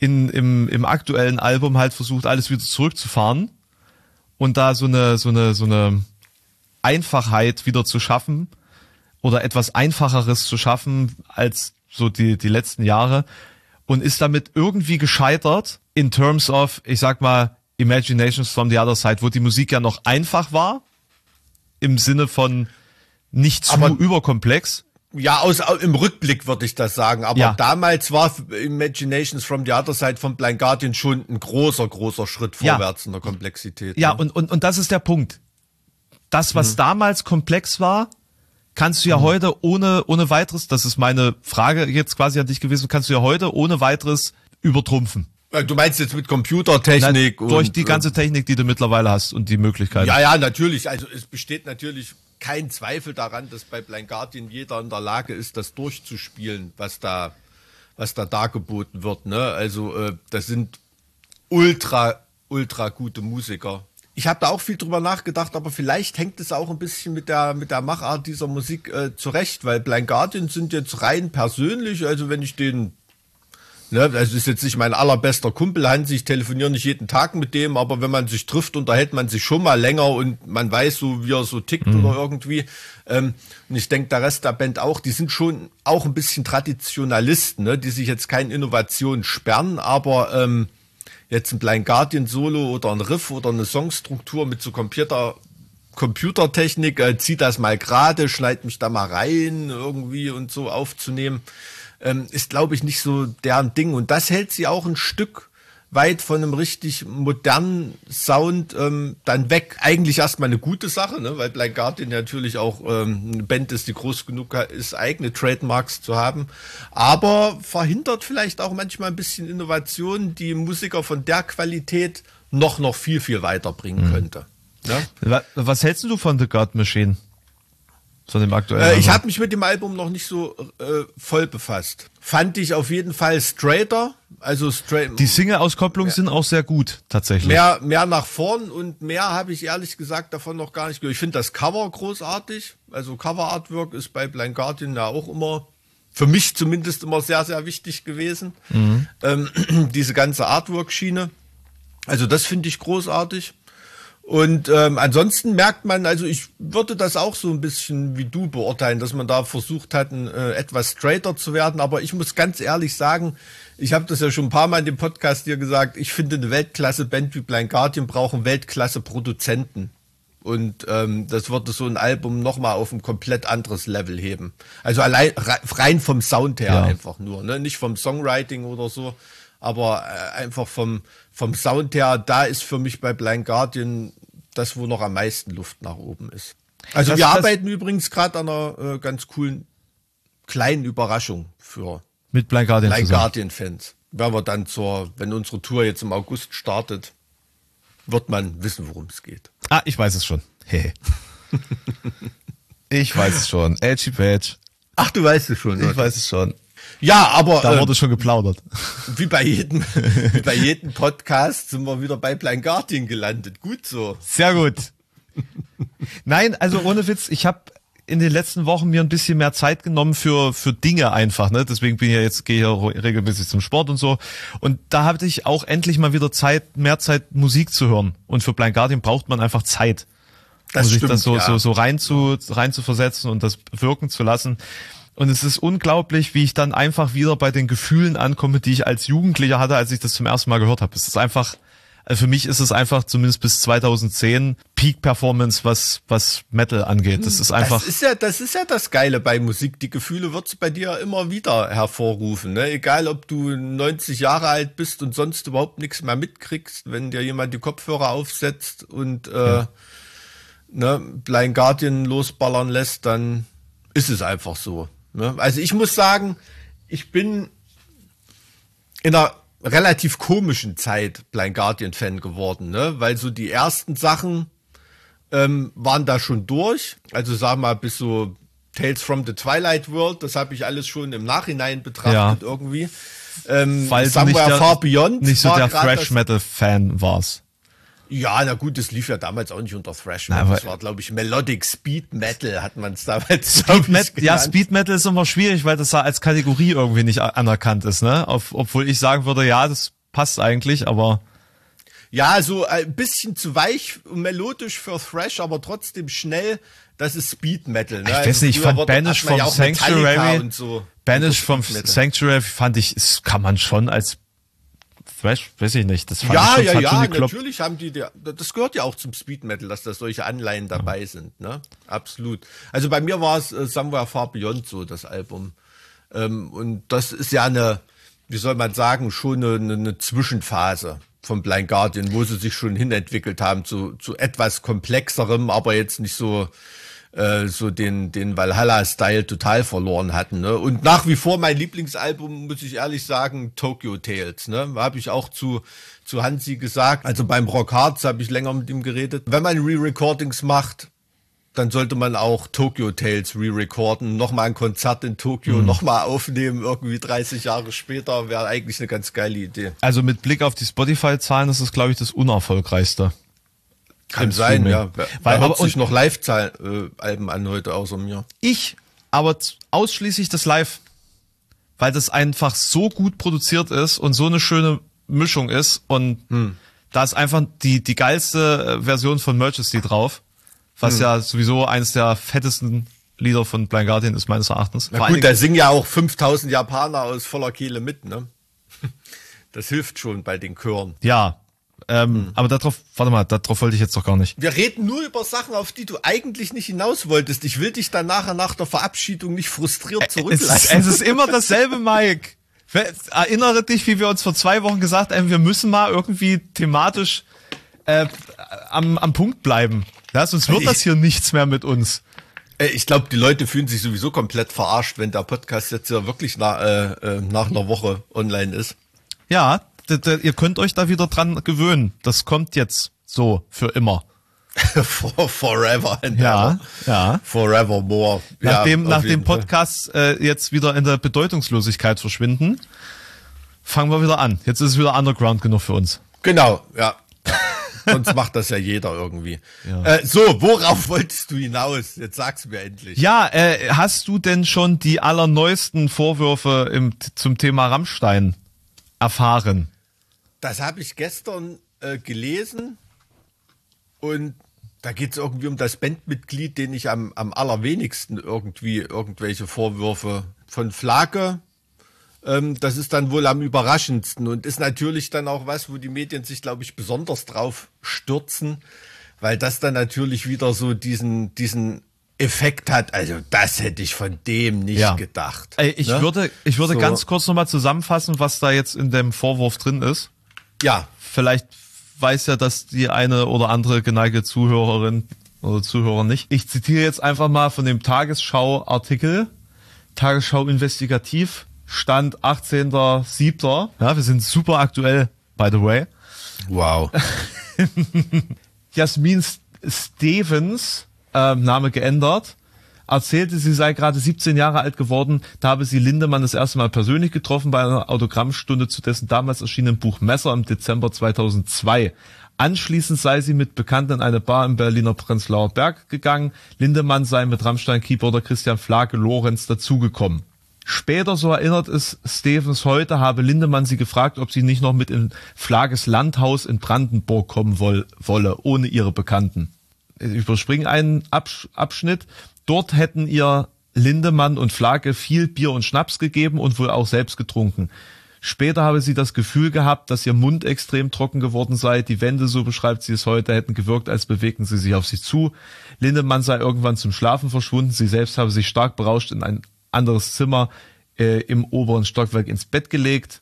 im aktuellen Album halt versucht, alles wieder zurückzufahren und da so eine Einfachheit wieder zu schaffen oder etwas Einfacheres zu schaffen als so die letzten Jahre und ist damit irgendwie gescheitert in terms of, ich sag mal, Imaginations from the Other Side, wo die Musik ja noch einfach war, im Sinne von nicht zu überkomplex. Ja, im Rückblick würde ich das sagen, aber Ja. damals war Imaginations from the Other Side von Blind Guardian schon ein großer Schritt vorwärts in der Komplexität. Ja, ne? und das ist der Punkt. Das, was damals komplex war, kannst du ja heute ohne weiteres, das ist meine Frage jetzt quasi an dich gewesen, kannst du ja heute ohne weiteres übertrumpfen. Du meinst jetzt mit Computertechnik? Durch die ganze Technik, die du mittlerweile hast und die Möglichkeiten. Ja, natürlich. Also es besteht natürlich kein Zweifel daran, dass bei Blind Guardian jeder in der Lage ist, das durchzuspielen, was da dargeboten wird. Ne? Also das sind ultra gute Musiker. Ich habe da auch viel drüber nachgedacht, aber vielleicht hängt es auch ein bisschen mit der Machart dieser Musik zurecht, weil Blind Guardian sind jetzt rein persönlich, also wenn ich den, ne, das ist jetzt nicht mein allerbester Kumpel Hansi, ich telefoniere nicht jeden Tag mit dem, aber wenn man sich trifft, unterhält man sich schon mal länger und man weiß so, wie er so tickt oder irgendwie. Und ich denke, der Rest der Band auch, die sind schon auch ein bisschen Traditionalisten, ne, die sich jetzt keine Innovation sperren, aber jetzt ein Blind Guardian Solo oder ein Riff oder eine Songstruktur mit so Computertechnik, zieh das mal gerade, schneid mich da mal rein irgendwie und so aufzunehmen, ist, glaube ich, nicht so deren Ding. Und das hält sie auch ein Stück weit von einem richtig modernen Sound dann weg. Eigentlich erstmal eine gute Sache, ne? Weil Blind Guardian natürlich auch eine Band ist, die groß genug ist, eigene Trademarks zu haben. Aber verhindert vielleicht auch manchmal ein bisschen Innovation, die Musiker von der Qualität noch viel, viel weiterbringen könnte. Ne? Was hältst du von The God Machine? Von dem aktuellen. Ich habe mich mit dem Album noch nicht so voll befasst. Fand ich auf jeden Fall straighter. Also die Single-Auskopplungen sind auch sehr gut, tatsächlich. Mehr nach vorn und mehr habe ich ehrlich gesagt davon noch gar nicht gehört. Ich finde das Cover großartig. Also Cover-Artwork ist bei Blind Guardian ja auch immer, für mich zumindest immer sehr, sehr wichtig gewesen. Diese ganze Artwork-Schiene. Also das finde ich großartig. Und ansonsten merkt man, also ich würde das auch so ein bisschen wie du beurteilen, dass man da versucht hat, etwas straighter zu werden. Aber ich muss ganz ehrlich sagen, ich habe das ja schon ein paar Mal in dem Podcast hier gesagt, ich finde, eine Weltklasse-Band wie Blind Guardian brauchen Weltklasse-Produzenten. Und das würde so ein Album nochmal auf ein komplett anderes Level heben. Also allein rein vom Sound her einfach nur, ne? Nicht vom Songwriting oder so, aber einfach vom Sound her, da ist für mich bei Blind Guardian das, wo noch am meisten Luft nach oben ist. Also wir arbeiten übrigens gerade an einer ganz coolen kleinen Überraschung für mit Blind Guardian-Fans. Wenn wir dann wenn unsere Tour jetzt im August startet, wird man wissen, worum es geht. Ah, ich weiß es schon. Hey. Ich weiß es schon. Edgy Badge. Ach, du weißt es schon. Ich weiß es schon. Ja, aber da wurde schon geplaudert. Wie bei jedem Podcast sind wir wieder bei Blind Guardian gelandet. Gut so. Sehr gut. Nein, also ohne Witz, ich habe in den letzten Wochen mir ein bisschen mehr Zeit genommen für Dinge einfach, ne? Deswegen gehe ich regelmäßig zum Sport und so. Und da hatte ich auch endlich mal wieder mehr Zeit, Musik zu hören. Und für Blind Guardian braucht man einfach Zeit, um sich das so rein zu versetzen und das wirken zu lassen. Und es ist unglaublich, wie ich dann einfach wieder bei den Gefühlen ankomme, die ich als Jugendlicher hatte, als ich das zum ersten Mal gehört habe. Es ist einfach, für mich ist es einfach zumindest bis 2010 Peak-Performance, was Metal angeht. Das ist einfach. Das ist ja das Geile bei Musik. Die Gefühle wird's bei dir immer wieder hervorrufen, ne? Egal, ob du 90 Jahre alt bist und sonst überhaupt nichts mehr mitkriegst, wenn dir jemand die Kopfhörer aufsetzt und Blind Guardian losballern lässt, dann ist es einfach so. Ne? Also ich muss sagen, ich bin in einer relativ komischen Zeit Blind Guardian-Fan geworden, ne? Weil so die ersten Sachen waren da schon durch. Also sag mal, bis so Tales from the Twilight World, das habe ich alles schon im Nachhinein betrachtet irgendwie. Weil Somewhere du Far Beyond nicht so der Thrash-Metal-Fan warst. Ja, na gut, das lief ja damals auch nicht unter Thrash Metal. Das war, glaube ich, Melodic Speed Metal, hat man es damals Speed Metal ist immer schwierig, weil das da als Kategorie irgendwie nicht anerkannt ist, ne? Obwohl ich sagen würde, ja, das passt eigentlich, aber. Ja, so ein bisschen zu weich und melodisch für Thrash, aber trotzdem schnell, das ist Speed Metal, ne? Ich weiß nicht, ich fand Banish vom Sanctuary, fand ich, das kann man schon als Thrash, weiß ich nicht. Das fand ich schon natürlich haben die, das gehört ja auch zum Speed Metal, dass da solche Anleihen dabei sind, ne? Absolut. Also bei mir war es Somewhere Far Beyond so, das Album. Und das ist ja eine, wie soll man sagen, schon eine Zwischenphase von Blind Guardian, wo sie sich schon hinentwickelt haben zu etwas komplexerem, aber jetzt nicht so den Valhalla-Style total verloren hatten, ne? Und nach wie vor mein Lieblingsalbum, muss ich ehrlich sagen, Tokyo Tales, ne? Habe ich auch zu Hansi gesagt. Also beim Rock Hearts habe ich länger mit ihm geredet. Wenn man Re-Recordings macht, dann sollte man auch Tokyo Tales re-recorden, nochmal ein Konzert in Tokio, nochmal aufnehmen, irgendwie 30 Jahre später, wäre eigentlich eine ganz geile Idee. Also mit Blick auf die Spotify-Zahlen ist es, glaube ich, das unerfolgreichste. Kann sein, ja. Weil hört sich noch Live-Alben an heute außer mir. Aber ausschließlich das Live, weil das einfach so gut produziert ist und so eine schöne Mischung ist und da ist einfach die geilste Version von Majesty drauf, was ja sowieso eines der fettesten Lieder von Blind Guardian ist meines Erachtens. Na gut, da singen ja auch 5000 Japaner aus voller Kehle mit, ne? Das hilft schon bei den Chören. Ja. Aber darauf wollte ich jetzt doch gar nicht. Wir reden nur über Sachen, auf die du eigentlich nicht hinaus wolltest. Ich will dich dann nachher nach der Verabschiedung nicht frustriert zurücklassen. Es ist immer dasselbe, Mike. Erinnere dich, wie wir uns vor 2 Wochen gesagt haben, wir müssen mal irgendwie thematisch am Punkt bleiben. Ja, sonst wird das hier nichts mehr mit uns. Ich glaube, die Leute fühlen sich sowieso komplett verarscht, wenn der Podcast jetzt ja wirklich nach einer Woche online ist. Ja, ihr könnt euch da wieder dran gewöhnen. Das kommt jetzt so für immer. Forever and Ja, ever. ja. Forevermore. Nachdem auf jeden Fall. Podcasts jetzt wieder in der Bedeutungslosigkeit verschwinden, fangen wir wieder an. Jetzt ist es wieder underground genug für uns. Genau, ja. Sonst macht das ja jeder irgendwie. Ja. So, worauf wolltest du hinaus? Jetzt sag's mir endlich. Ja, hast du denn schon die allerneuesten Vorwürfe zum Thema Rammstein erfahren? Das habe ich gestern gelesen und da geht es irgendwie um das Bandmitglied, den ich am allerwenigsten irgendwie irgendwelche Vorwürfe von Flake. Das ist dann wohl am überraschendsten und ist natürlich dann auch was, wo die Medien sich, glaube ich, besonders drauf stürzen, weil das dann natürlich wieder so diesen Effekt hat. Also das hätte ich von dem nicht gedacht. Ich würde So. ganz kurz nochmal zusammenfassen, was da jetzt in dem Vorwurf drin ist. Ja, Vielleicht weiß ja das die eine oder andere geneigte Zuhörerin oder Zuhörer nicht. Ich zitiere jetzt einfach mal von dem Tagesschau-Artikel. Tagesschau investigativ, Stand 18.07. Ja, wir sind super aktuell, by the way. wow. Jasmin Stevens, Name geändert, erzählte, sie sei gerade 17 Jahre alt geworden. Da habe sie Lindemann das erste Mal persönlich getroffen bei einer Autogrammstunde zu dessen damals erschienenen Buch Messer im Dezember 2002. Anschließend sei sie mit Bekannten in eine Bar im Berliner Prenzlauer Berg gegangen. Lindemann sei mit Rammstein-Keyboarder Christian Flake-Lorenz dazugekommen. Später, so erinnert es Stevens heute, habe Lindemann sie gefragt, ob sie nicht noch mit in Flakes Landhaus in Brandenburg kommen wolle, ohne ihre Bekannten. Ich überspringe einen Abschnitt. Dort hätten ihr Lindemann und Flake viel Bier und Schnaps gegeben und wohl auch selbst getrunken. Später habe sie das Gefühl gehabt, dass ihr Mund extrem trocken geworden sei. Die Wände, so beschreibt sie es heute, hätten gewirkt, als bewegten sie sich auf sie zu. Lindemann sei irgendwann zum Schlafen verschwunden. Sie selbst habe sich stark berauscht in ein anderes Zimmer im oberen Stockwerk ins Bett gelegt.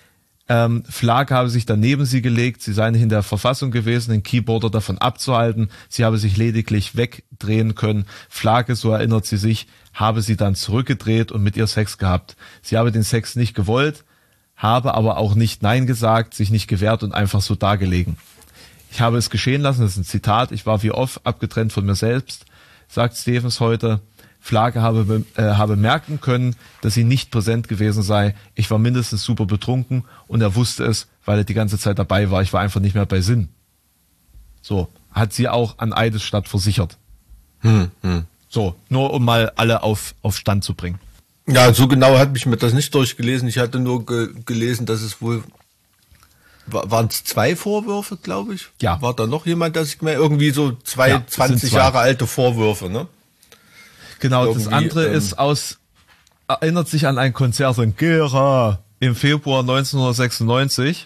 Flake habe sich dann neben sie gelegt. Sie sei nicht in der Verfassung gewesen, den Keyboarder davon abzuhalten. Sie habe sich lediglich wegdrehen können. Flake, so erinnert sie sich, habe sie dann zurückgedreht und mit ihr Sex gehabt. Sie habe den Sex nicht gewollt, habe aber auch nicht Nein gesagt, sich nicht gewehrt und einfach so dagelegen. Ich habe es geschehen lassen, das ist ein Zitat. Ich war wie oft abgetrennt von mir selbst, sagt Stevens heute. Flake habe merken können, dass sie nicht präsent gewesen sei. Ich war mindestens super betrunken und er wusste es, weil er die ganze Zeit dabei war. Ich war einfach nicht mehr bei Sinn. So, hat sie auch an Eidesstadt versichert. So, nur um mal alle auf Stand zu bringen. Ja, so genau habe ich mir das nicht durchgelesen. Ich hatte nur gelesen, dass es wohl... Waren es 2 Vorwürfe, glaube ich? Ja. War da noch jemand, dass ich mir irgendwie so 20 2. Jahre alte Vorwürfe, ne? Genau, das Irgendwie, andere ist erinnert sich an ein Konzert in Gera im Februar 1996.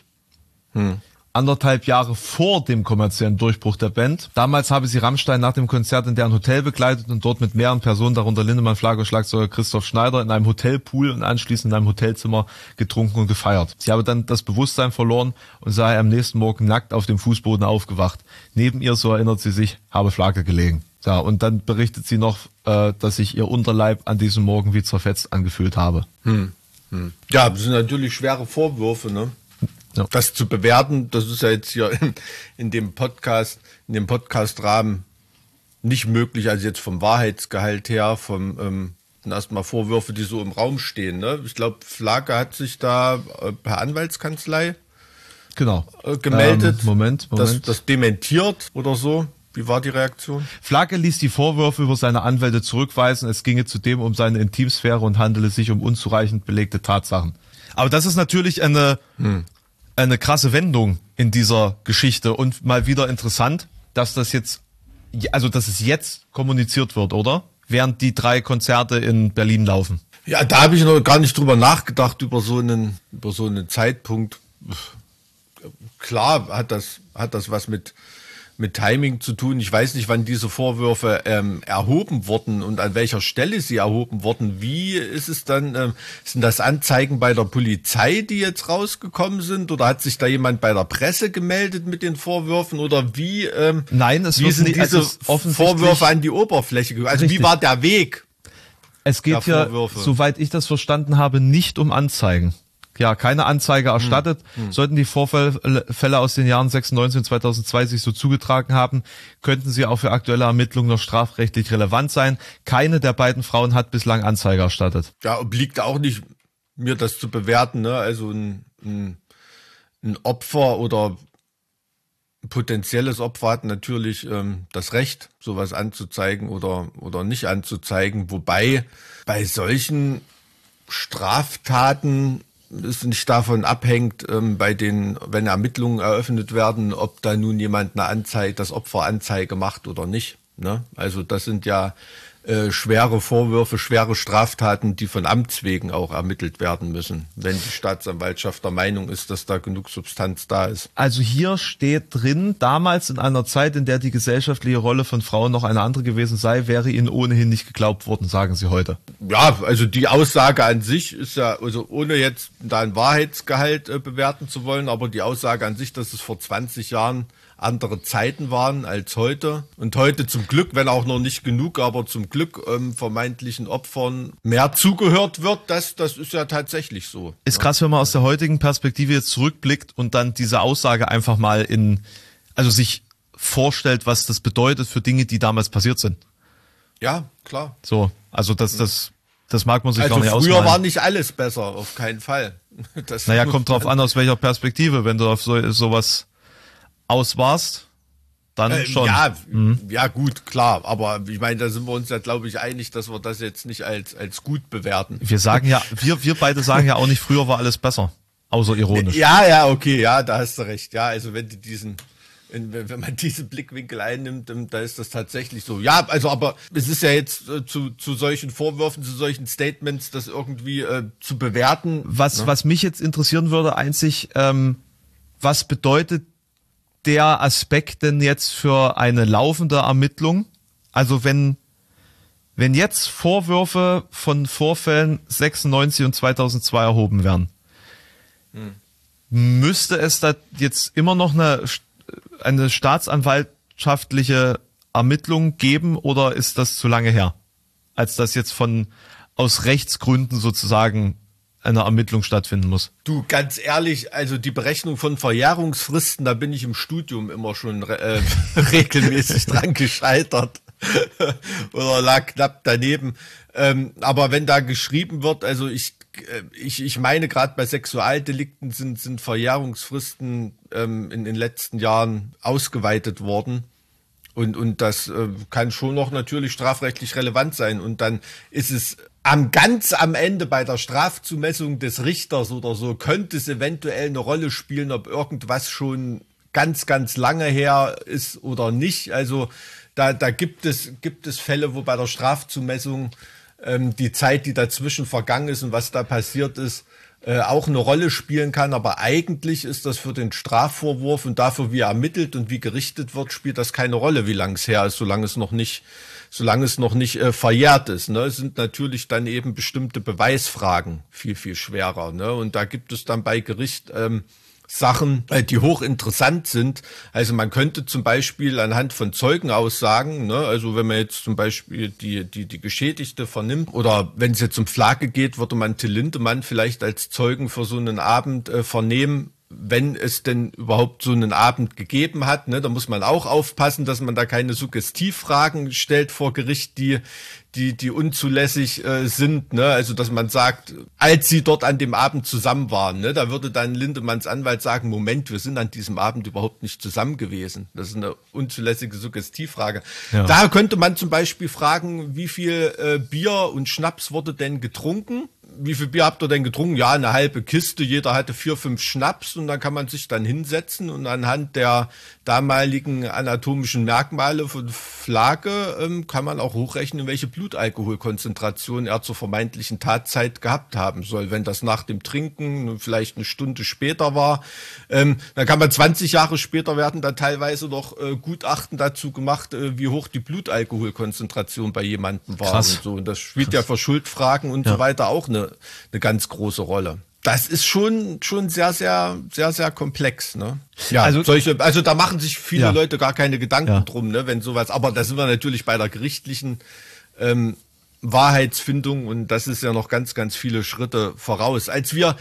1,5 Jahre vor dem kommerziellen Durchbruch der Band. Damals habe sie Rammstein nach dem Konzert in deren Hotel begleitet und dort mit mehreren Personen, darunter Lindemann, Flake, Schlagzeuger Christoph Schneider, in einem Hotelpool und anschließend in einem Hotelzimmer getrunken und gefeiert. Sie habe dann das Bewusstsein verloren und sei am nächsten Morgen nackt auf dem Fußboden aufgewacht. Neben ihr, so erinnert sie sich, habe Flake gelegen. Ja, und dann berichtet sie noch, dass sich ihr Unterleib an diesem Morgen wie zerfetzt angefühlt habe. Ja, das sind natürlich schwere Vorwürfe, ne? Ja. Das zu bewerten, das ist ja jetzt hier in dem Podcast-Rahmen nicht möglich, also jetzt vom Wahrheitsgehalt her, erstmal Vorwürfe, die so im Raum stehen, ne? Ich glaube, Flake hat sich da per Anwaltskanzlei Genau. gemeldet. Moment. Das dementiert oder so. Wie war die Reaktion? Flake ließ die Vorwürfe über seine Anwälte zurückweisen. Es ginge zudem um seine Intimsphäre und handele sich um unzureichend belegte Tatsachen. Aber das ist natürlich eine krasse Wendung in dieser Geschichte und mal wieder interessant, dass es jetzt kommuniziert wird, oder? Während die 3 Konzerte in Berlin laufen. Ja, da habe ich noch gar nicht drüber nachgedacht, über so einen Zeitpunkt. Klar hat das was mit Timing zu tun. Ich weiß nicht, wann diese Vorwürfe erhoben wurden und an welcher Stelle sie erhoben wurden. Wie ist es dann? Sind das Anzeigen bei der Polizei, die jetzt rausgekommen sind? Oder hat sich da jemand bei der Presse gemeldet mit den Vorwürfen? Oder wie, Nein, es wie wird sind nicht, diese offensichtlich Vorwürfe an die Oberfläche gekommen? Also Richtig. wie war der Weg? Es geht der ja, Vorwürfe? soweit ich das verstanden habe, nicht um Anzeigen. keine Anzeige erstattet. Sollten die Vorfälle aus den Jahren 96 und 2002 sich so zugetragen haben, könnten sie auch für aktuelle Ermittlungen noch strafrechtlich relevant sein. Keine der beiden Frauen hat bislang Anzeige erstattet. Ja, obliegt auch nicht mir das zu bewerten, ne? Also ein Opfer oder ein potenzielles Opfer hat natürlich das Recht, sowas anzuzeigen oder nicht anzuzeigen. Wobei bei solchen Straftaten es nicht davon abhängt, wenn Ermittlungen eröffnet werden, ob da nun jemand das Opfer Anzeige macht oder nicht. Ne? Also das sind ja schwere Vorwürfe, schwere Straftaten, die von Amts wegen auch ermittelt werden müssen, wenn die Staatsanwaltschaft der Meinung ist, dass da genug Substanz da ist. Also hier steht drin, damals in einer Zeit, in der die gesellschaftliche Rolle von Frauen noch eine andere gewesen sei, wäre ihnen ohnehin nicht geglaubt worden, sagen sie heute. Ja, also die Aussage an sich ist ja, also ohne jetzt da ein Wahrheitsgehalt bewerten zu wollen, aber die Aussage an sich, dass es vor 20 Jahren andere Zeiten waren als heute. Und heute zum Glück, wenn auch noch nicht genug, aber zum Glück vermeintlichen Opfern mehr zugehört wird, das ist ja tatsächlich so. Ist krass, wenn man aus der heutigen Perspektive jetzt zurückblickt und dann diese Aussage einfach mal also sich vorstellt, was das bedeutet für Dinge, die damals passiert sind. Ja, klar. So, also das mag man sich gar nicht früher ausmalen. war nicht alles besser, auf keinen Fall. Kommt drauf an, aus welcher Perspektive. Wenn du auf sowas auswarst, dann schon. Ja, gut, klar. Aber ich meine, da sind wir uns ja, glaube ich, einig, dass wir das jetzt nicht als gut bewerten. Wir sagen ja, wir beide sagen ja auch nicht, früher war alles besser. Außer ironisch. Ja, okay, ja, da hast du recht. Ja, also wenn man diesen Blickwinkel einnimmt, da ist das tatsächlich so. Ja, also aber es ist ja jetzt zu solchen Vorwürfen, zu solchen Statements, das irgendwie zu bewerten. Was mich jetzt interessieren würde, einzig, was bedeutet der Aspekt denn jetzt für eine laufende Ermittlung? Also wenn jetzt Vorwürfe von Vorfällen 96 und 2002 erhoben werden, müsste es da jetzt immer noch eine staatsanwaltschaftliche Ermittlung geben oder ist das zu lange her, als das jetzt aus Rechtsgründen sozusagen eine Ermittlung stattfinden muss? Du, ganz ehrlich, also die Berechnung von Verjährungsfristen, da bin ich im Studium immer schon regelmäßig dran gescheitert oder lag knapp daneben. Aber wenn da geschrieben wird, also ich meine, gerade bei Sexualdelikten sind Verjährungsfristen in den letzten Jahren ausgeweitet worden. Und das kann schon noch natürlich strafrechtlich relevant sein. Und dann ist es ganz am Ende bei der Strafzumessung des Richters oder so, könnte es eventuell eine Rolle spielen, ob irgendwas schon ganz, ganz lange her ist oder nicht. Also da gibt es Fälle, wo bei der Strafzumessung die Zeit, die dazwischen vergangen ist und was da passiert ist, auch eine Rolle spielen kann. Aber eigentlich ist das für den Strafvorwurf und dafür, wie er ermittelt und wie gerichtet wird, spielt das keine Rolle, wie lange es her ist, solange es noch nicht verjährt ist. Ne? Es sind natürlich dann eben bestimmte Beweisfragen viel, viel schwerer. Ne? Und da gibt es dann bei Gericht Sachen, die hochinteressant sind. Also man könnte zum Beispiel anhand von Zeugenaussagen, ne, also wenn man jetzt zum Beispiel die Geschädigte vernimmt oder wenn es jetzt um Flagge geht, würde man Till Lindemann vielleicht als Zeugen für so einen Abend vernehmen, wenn es denn überhaupt so einen Abend gegeben hat. Ne, da muss man auch aufpassen, dass man da keine Suggestivfragen stellt vor Gericht, die unzulässig sind, ne? Also dass man sagt, als sie dort an dem Abend zusammen waren, ne, da würde dann Lindemanns Anwalt sagen, Moment, wir sind an diesem Abend überhaupt nicht zusammen gewesen. Das ist eine unzulässige Suggestivfrage. Ja. Da könnte man zum Beispiel fragen, wie viel Bier und Schnaps wurde denn getrunken? Wie viel Bier habt ihr denn getrunken? Ja, eine halbe Kiste. Jeder hatte 4, 5 Schnaps und dann kann man sich dann hinsetzen und anhand der damaligen anatomischen Merkmale von Flagge kann man auch hochrechnen, welche Blutalkoholkonzentration er zur vermeintlichen Tatzeit gehabt haben soll. Wenn das nach dem Trinken vielleicht eine Stunde später war, dann kann man 20 Jahre später werden dann teilweise noch Gutachten dazu gemacht, wie hoch die Blutalkoholkonzentration bei jemandem war. Krass. Und so. Und das spielt ja für Schuldfragen und so weiter auch eine ganz große Rolle. Das ist schon sehr, sehr, sehr, sehr komplex, ne? Ja, also da machen sich viele Leute gar keine Gedanken drum, ne, wenn sowas, aber da sind wir natürlich bei der gerichtlichen Wahrheitsfindung und das ist ja noch ganz, ganz viele Schritte voraus. Als wir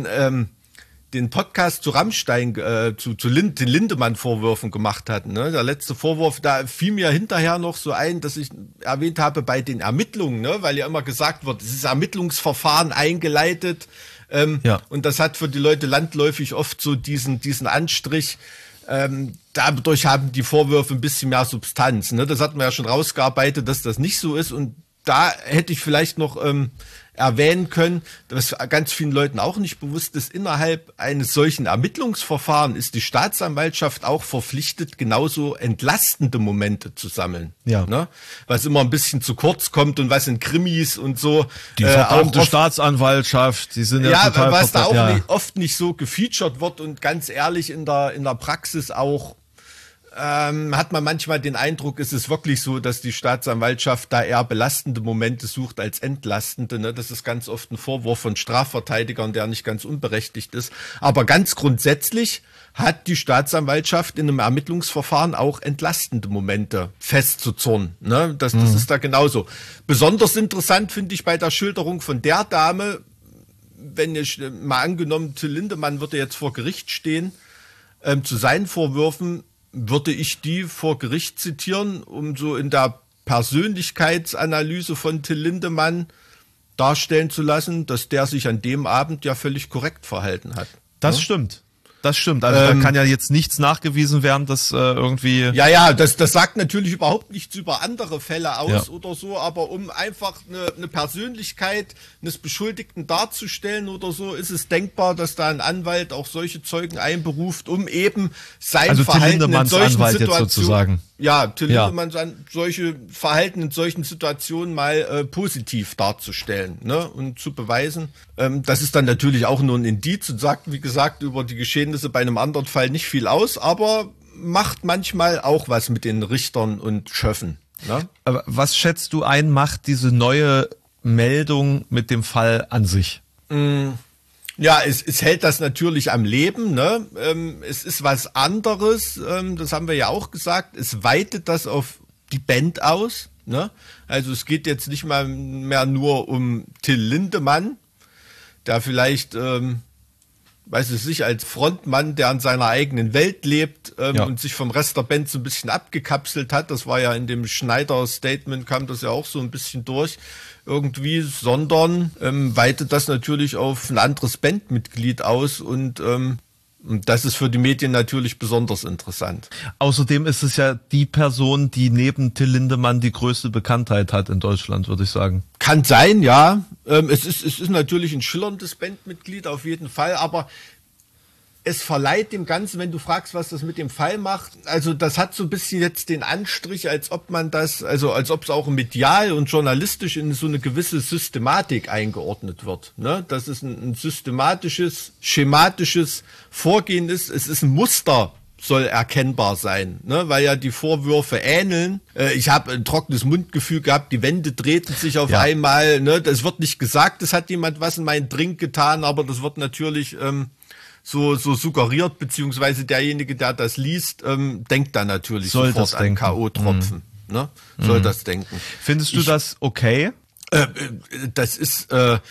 den Podcast zu Rammstein, den Lindemann-Vorwürfen gemacht hatten, ne? Der letzte Vorwurf, da fiel mir hinterher noch so ein, dass ich erwähnt habe bei den Ermittlungen, ne? Weil ja immer gesagt wird, es ist Ermittlungsverfahren eingeleitet und das hat für die Leute landläufig oft so diesen Anstrich. Dadurch haben die Vorwürfe ein bisschen mehr Substanz. Ne? Das hatten wir ja schon rausgearbeitet, dass das nicht so ist. Und da hätte ich vielleicht noch erwähnen können, was ganz vielen Leuten auch nicht bewusst ist, innerhalb eines solchen Ermittlungsverfahrens ist die Staatsanwaltschaft auch verpflichtet, genauso entlastende Momente zu sammeln. Ja. Ne? Was immer ein bisschen zu kurz kommt und was in Krimis und so. Die verdammte Staatsanwaltschaft, die sind ja total was da auch oft nicht so gefeatured wird und ganz ehrlich in der Praxis auch hat man manchmal den Eindruck, ist es wirklich so, dass die Staatsanwaltschaft da eher belastende Momente sucht als entlastende. Ne? Das ist ganz oft ein Vorwurf von Strafverteidigern, der nicht ganz unberechtigt ist. Aber ganz grundsätzlich hat die Staatsanwaltschaft in einem Ermittlungsverfahren auch entlastende Momente festzuzurren. Ne? Das ist da genauso. Besonders interessant finde ich bei der Schilderung von der Dame, wenn ich mal angenommen, Till Lindemann würde jetzt vor Gericht stehen, zu seinen Vorwürfen, würde ich die vor Gericht zitieren, um so in der Persönlichkeitsanalyse von Till Lindemann darstellen zu lassen, dass der sich an dem Abend ja völlig korrekt verhalten hat. Das stimmt. Das stimmt. Also da kann ja jetzt nichts nachgewiesen werden, dass irgendwie... Ja, das sagt natürlich überhaupt nichts über andere Fälle aus oder so, aber um einfach eine Persönlichkeit eines Beschuldigten darzustellen oder so, ist es denkbar, dass da ein Anwalt auch solche Zeugen einberuft, um eben sein Verhalten in solchen Situationen... Ja, Till Lindemanns solche Verhalten in solchen Situationen mal positiv darzustellen, ne, und zu beweisen. Das ist dann natürlich auch nur ein Indiz und sagt, wie gesagt, über die Geschehnisse bei einem anderen Fall nicht viel aus, aber macht manchmal auch was mit den Richtern und Schöffen. Ne? Aber was schätzt du ein, macht diese neue Meldung mit dem Fall an sich? Ja, es hält das natürlich am Leben, ne? Es ist was anderes, das haben wir ja auch gesagt. Es weitet das auf die Band aus, ne? Also es geht jetzt nicht mal mehr nur um Till Lindemann, der vielleicht, weiß ich nicht, als Frontmann, der in seiner eigenen Welt lebt und sich vom Rest der Band so ein bisschen abgekapselt hat. Das war ja in dem Schneider-Statement, kam das ja auch so ein bisschen durch irgendwie, sondern weitet das natürlich auf ein anderes Bandmitglied aus und das ist für die Medien natürlich besonders interessant. Außerdem ist es ja die Person, die neben Till Lindemann die größte Bekanntheit hat in Deutschland, würde ich sagen. Kann sein, ja. Es ist natürlich ein schillerndes Bandmitglied auf jeden Fall, aber es verleiht dem Ganzen, wenn du fragst, was das mit dem Fall macht, also das hat so ein bisschen jetzt den Anstrich, als ob man das, also als ob es auch medial und journalistisch in so eine gewisse Systematik eingeordnet wird. Ne? Dass es ein systematisches, schematisches Vorgehen ist. Es ist ein Muster, soll erkennbar sein, ne? Weil ja die Vorwürfe ähneln. Ich habe ein trockenes Mundgefühl gehabt, die Wände drehten sich auf einmal. Ne? Das wird nicht gesagt, es hat jemand was in meinen Drink getan, aber das wird natürlich... so suggeriert, beziehungsweise derjenige, der das liest, denkt dann natürlich soll sofort an K.O.-Tropfen. Ne? Soll das denken. Findest du das okay? Das ist...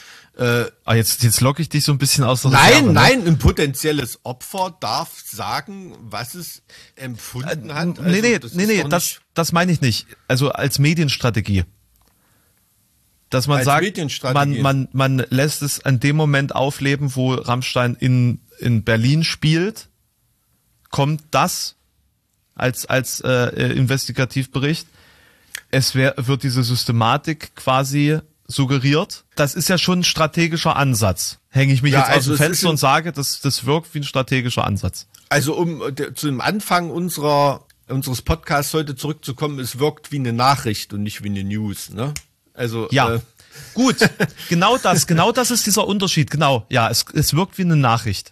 jetzt locke ich dich so ein bisschen aus der Reserve. Nein, ein potenzielles Opfer darf sagen, was es empfunden hat. Also, das meine ich nicht. Also als Medienstrategie. Dass man sagt, man lässt es an dem Moment aufleben, wo Rammstein in Berlin spielt, kommt das als Investigativbericht. Wird diese Systematik quasi suggeriert. Das ist ja schon ein strategischer Ansatz. Hänge ich mich jetzt aus dem Fenster und sage, das wirkt wie ein strategischer Ansatz. Also um zum Anfang unseres Podcasts heute zurückzukommen, es wirkt wie eine Nachricht und nicht wie eine News, ne? Also gut, genau das ist dieser Unterschied, genau. Ja, es wirkt wie eine Nachricht.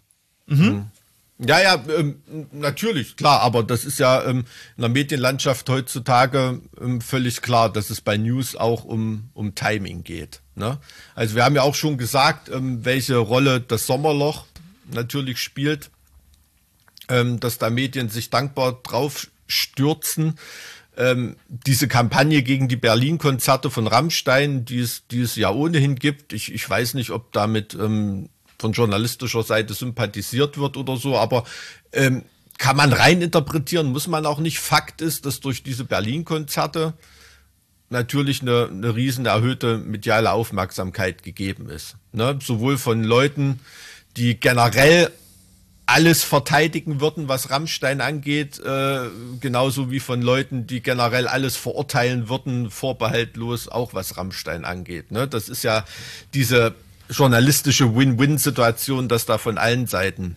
Ja, natürlich, klar, aber das ist ja in der Medienlandschaft heutzutage völlig klar, dass es bei News auch um Timing geht. Ne? Also wir haben ja auch schon gesagt, welche Rolle das Sommerloch natürlich spielt, dass da Medien sich dankbar drauf stürzen. diese Kampagne gegen die Berlin-Konzerte von Rammstein, die es ja ohnehin gibt. Ich weiß nicht, ob damit von journalistischer Seite sympathisiert wird oder so, aber kann man rein interpretieren, muss man auch nicht. Fakt ist, dass durch diese Berlin-Konzerte natürlich eine riesen erhöhte mediale Aufmerksamkeit gegeben ist. Ne? Sowohl von Leuten, die generell alles verteidigen würden, was Rammstein angeht, genauso wie von Leuten, die generell alles verurteilen würden, vorbehaltlos, auch was Rammstein angeht. Ne? Das ist ja diese journalistische Win-Win-Situation, dass da von allen Seiten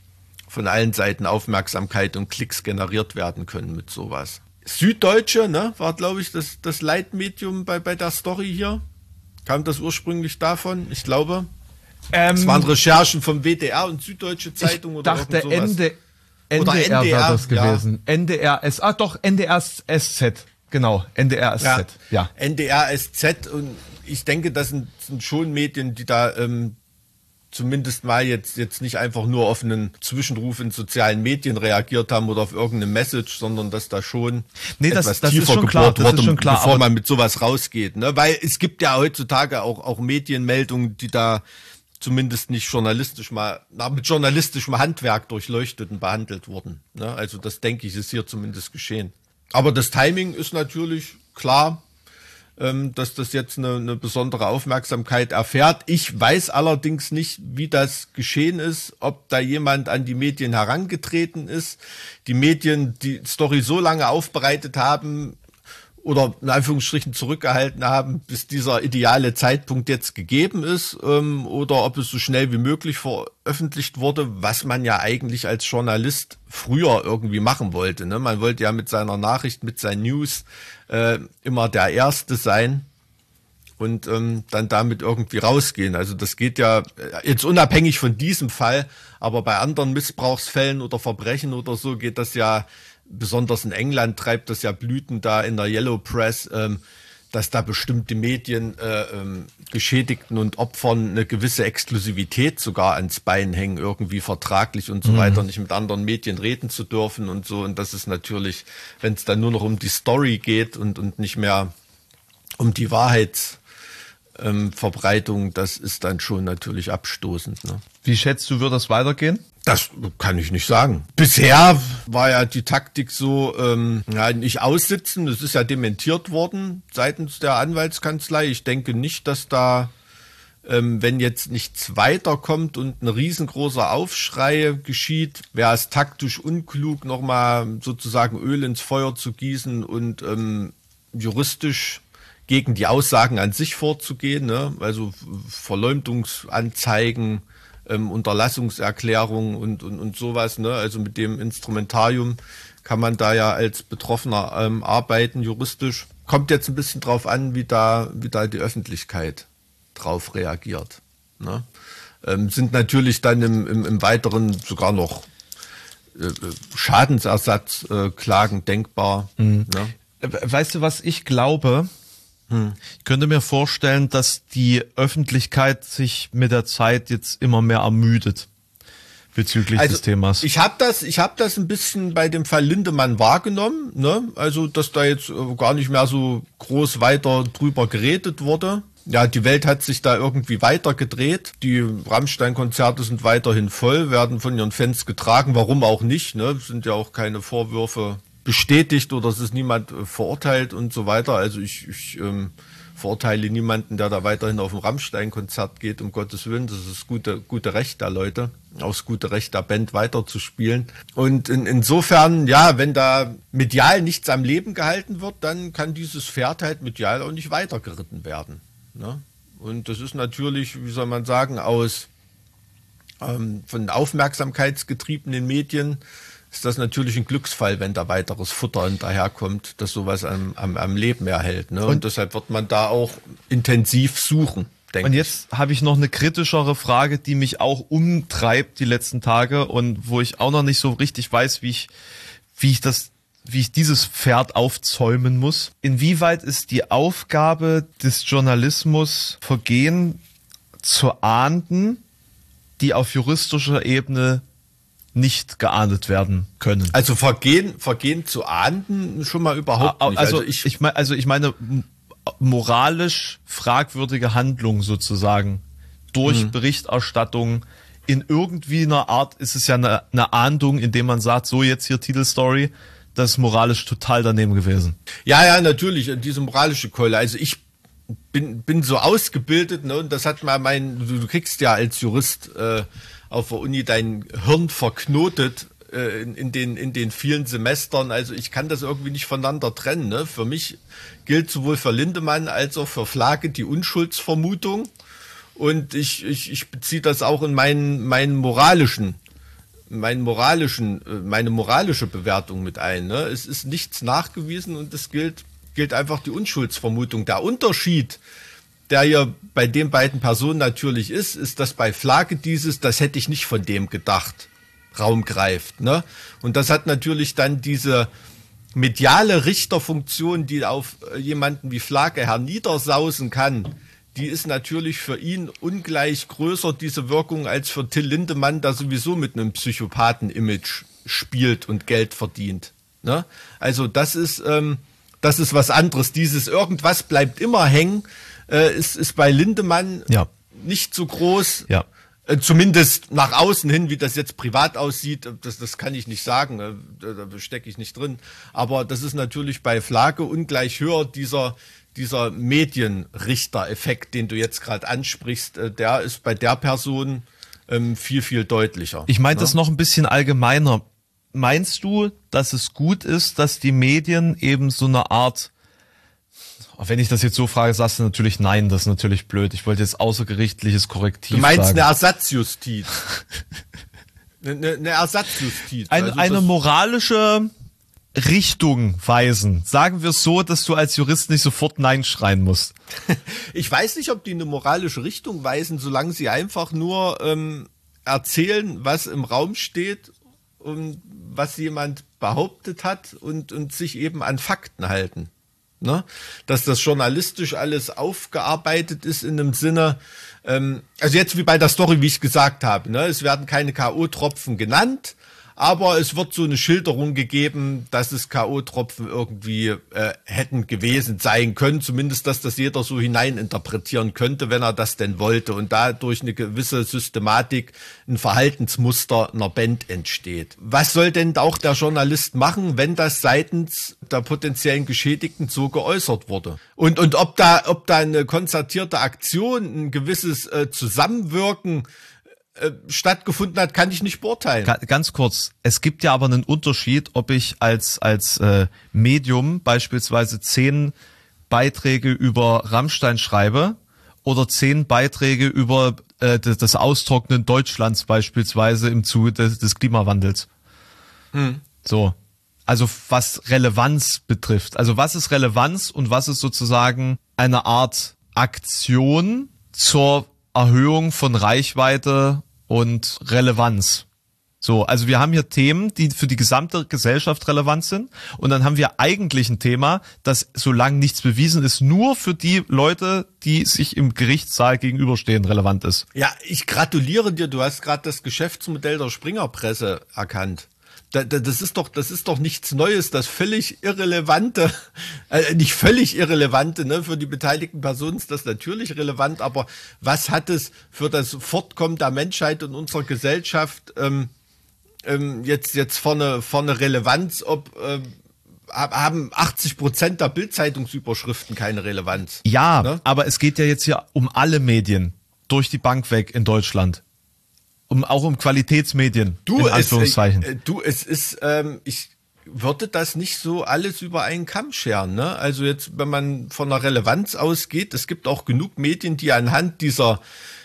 Aufmerksamkeit und Klicks generiert werden können mit sowas. Süddeutsche, ne, war, glaube ich, das Leitmedium bei der Story hier. Kam das ursprünglich davon? Ich glaube. Es waren Recherchen vom WDR und Süddeutsche Zeitung oder dachte irgend sowas. NDR wäre das gewesen. Ja. NDR SZ. Genau, NDR SZ. Ja. NDR SZ, und ich denke, das sind schon Medien, die da zumindest mal jetzt nicht einfach nur auf einen Zwischenruf in sozialen Medien reagiert haben oder auf irgendeine Message, sondern dass da schon etwas tiefer gebohrt wurde, bevor man mit sowas rausgeht. Ne? Weil es gibt ja heutzutage auch Medienmeldungen, die da zumindest nicht mit journalistischem Handwerk durchleuchtet und behandelt wurden. Ne? Also das, denke ich, ist hier zumindest geschehen. Aber das Timing ist natürlich klar, dass das jetzt eine besondere Aufmerksamkeit erfährt. Ich weiß allerdings nicht, wie das geschehen ist, ob da jemand an die Medien herangetreten ist, die Medien die Story so lange aufbereitet haben oder in Anführungsstrichen zurückgehalten haben, bis dieser ideale Zeitpunkt jetzt gegeben ist, oder ob es so schnell wie möglich veröffentlicht wurde, was man ja eigentlich als Journalist früher irgendwie machen wollte. Ne? Man wollte ja mit seiner Nachricht, mit seinen News immer der Erste sein und dann damit irgendwie rausgehen. Also das geht ja jetzt unabhängig von diesem Fall, aber bei anderen Missbrauchsfällen oder Verbrechen oder so geht das ja, besonders in England treibt das ja Blüten da in der Yellow Press, dass da bestimmte Medien Geschädigten und Opfern eine gewisse Exklusivität sogar ans Bein hängen, irgendwie vertraglich und so weiter, nicht mit anderen Medien reden zu dürfen und so. Und das ist natürlich, wenn es dann nur noch um die Story geht und nicht mehr um die Wahrheitsverbreitung, das ist dann schon natürlich abstoßend. Ne? Wie schätzt du, wird das weitergehen? Das kann ich nicht sagen. Bisher war ja die Taktik so, nicht aussitzen. Das ist ja dementiert worden seitens der Anwaltskanzlei. Ich denke nicht, dass da, wenn jetzt nichts weiterkommt und ein riesengroßer Aufschrei geschieht, wäre es taktisch unklug, nochmal sozusagen Öl ins Feuer zu gießen und juristisch gegen die Aussagen an sich vorzugehen. Ne? Also Verleumdungsanzeigen, Unterlassungserklärung und sowas, ne? Also mit dem Instrumentarium kann man da ja als Betroffener arbeiten, juristisch. Kommt jetzt ein bisschen drauf an, wie da die Öffentlichkeit drauf reagiert. Ne? Sind natürlich dann im Weiteren sogar noch Schadensersatzklagen denkbar. Ne? Weißt du, was ich glaube? Ich könnte mir vorstellen, dass die Öffentlichkeit sich mit der Zeit jetzt immer mehr ermüdet bezüglich des Themas. Ich habe das ein bisschen bei dem Fall Lindemann wahrgenommen, ne? Also, dass da jetzt gar nicht mehr so groß weiter drüber geredet wurde. Ja, die Welt hat sich da irgendwie weiter gedreht. Die Rammstein-Konzerte sind weiterhin voll, werden von ihren Fans getragen. Warum auch nicht, ne? Sind ja auch keine Vorwürfe bestätigt oder es ist niemand verurteilt und so weiter. Also ich verurteile niemanden, der da weiterhin auf ein Rammstein-Konzert geht, um Gottes Willen. Das ist gute Recht der Leute, auch das gute Recht der Band weiterzuspielen. Und insofern, ja, wenn da medial nichts am Leben gehalten wird, dann kann dieses Pferd halt medial auch nicht weitergeritten werden. Ne? Und das ist natürlich, wie soll man sagen, aus von aufmerksamkeitsgetriebenen Medien ist das natürlich ein Glücksfall, wenn da weiteres Futter hinterherkommt, das sowas am Leben erhält. Ne? Und deshalb wird man da auch intensiv suchen, denke ich. Und jetzt habe ich noch eine kritischere Frage, die mich auch umtreibt die letzten Tage und wo ich auch noch nicht so richtig weiß, wie ich dieses Pferd aufzäumen muss. Inwieweit ist die Aufgabe des Journalismus, Vergehen zu ahnden, die auf juristischer Ebene nicht geahndet werden können. Also Vergehen zu ahnden schon mal überhaupt nicht. Also ich meine moralisch fragwürdige Handlung sozusagen durch Berichterstattung in irgendwie einer Art ist es ja eine Ahndung, indem man sagt, so jetzt hier Titelstory, das ist moralisch total daneben gewesen. Ja, natürlich, diese moralische Keule. Also ich bin so ausgebildet, ne, und das hat mal du kriegst ja als Jurist auf der Uni dein Hirn verknotet in den vielen Semestern. Also ich kann das irgendwie nicht voneinander trennen. Ne? Für mich gilt sowohl für Lindemann als auch für Flake die Unschuldsvermutung. Und ich beziehe das auch in meine moralische Bewertung mit ein. Ne? Es ist nichts nachgewiesen und es gilt einfach die Unschuldsvermutung. Der Unterschied, der ja bei den beiden Personen natürlich ist, dass bei Flake das hätte ich nicht von dem gedacht, Raum greift. Ne? Und das hat natürlich dann diese mediale Richterfunktion, die auf jemanden wie Flake herniedersausen kann, die ist natürlich für ihn ungleich größer, diese Wirkung, als für Till Lindemann, der sowieso mit einem Psychopathen-Image spielt und Geld verdient. Ne? Also das ist was anderes. Dieses irgendwas bleibt immer hängen, ist bei Lindemann nicht so groß. Ja. Zumindest nach außen hin, wie das jetzt privat aussieht, das kann ich nicht sagen, da stecke ich nicht drin. Aber das ist natürlich bei Flake ungleich höher, dieser Medienrichter-Effekt, den du jetzt gerade ansprichst, der ist bei der Person viel, viel deutlicher. Ich meine das noch ein bisschen allgemeiner. Meinst du, dass es gut ist, dass die Medien eben so eine Art, wenn ich das jetzt so frage, sagst du natürlich nein, das ist natürlich blöd. Ich wollte jetzt außergerichtliches Korrektiv sagen. Du meinst eine Ersatzjustiz. eine Ersatzjustiz. Eine moralische Richtung weisen. Sagen wir es so, dass du als Jurist nicht sofort Nein schreien musst. Ich weiß nicht, ob die eine moralische Richtung weisen, solange sie einfach nur erzählen, was im Raum steht und was jemand behauptet hat und sich eben an Fakten halten. Ne? Dass das journalistisch alles aufgearbeitet ist in einem Sinne, also jetzt wie bei der Story, wie ich gesagt habe, ne? Es werden keine K.O.-Tropfen genannt, aber es wird so eine Schilderung gegeben, dass es K.O.-Tropfen irgendwie hätten gewesen sein können, zumindest, dass das jeder so hineininterpretieren könnte, wenn er das denn wollte und dadurch eine gewisse Systematik, ein Verhaltensmuster einer Band entsteht. Was soll denn auch der Journalist machen, wenn das seitens der potenziellen Geschädigten so geäußert wurde? Und ob da eine konzertierte Aktion, ein gewisses Zusammenwirken stattgefunden hat, kann ich nicht beurteilen. Ganz kurz, es gibt ja aber einen Unterschied, ob ich als Medium beispielsweise 10 Beiträge über Rammstein schreibe oder 10 Beiträge über das Austrocknen Deutschlands beispielsweise im Zuge des Klimawandels. So, also was Relevanz betrifft. Also was ist Relevanz und was ist sozusagen eine Art Aktion zur Erhöhung von Reichweite und Relevanz. So, also wir haben hier Themen, die für die gesamte Gesellschaft relevant sind und dann haben wir eigentlich ein Thema, das, solange nichts bewiesen ist, nur für die Leute, die sich im Gerichtssaal gegenüberstehen, relevant ist. Ja, ich gratuliere dir, du hast gerade das Geschäftsmodell der Springerpresse erkannt. Das ist doch nichts Neues, das völlig irrelevante, nicht völlig irrelevante, ne, für die beteiligten Personen ist das natürlich relevant, aber was hat es für das Fortkommen der Menschheit und unserer Gesellschaft jetzt vorne Relevanz, haben 80% der Bildzeitungsüberschriften keine Relevanz? Ja, ne? Aber es geht ja jetzt hier um alle Medien durch die Bank weg in Deutschland. Auch um Qualitätsmedien, in Anführungszeichen. Ich würde das nicht so alles über einen Kamm scheren, ne? Also jetzt, wenn man von der Relevanz ausgeht, es gibt auch genug Medien, die anhand dieser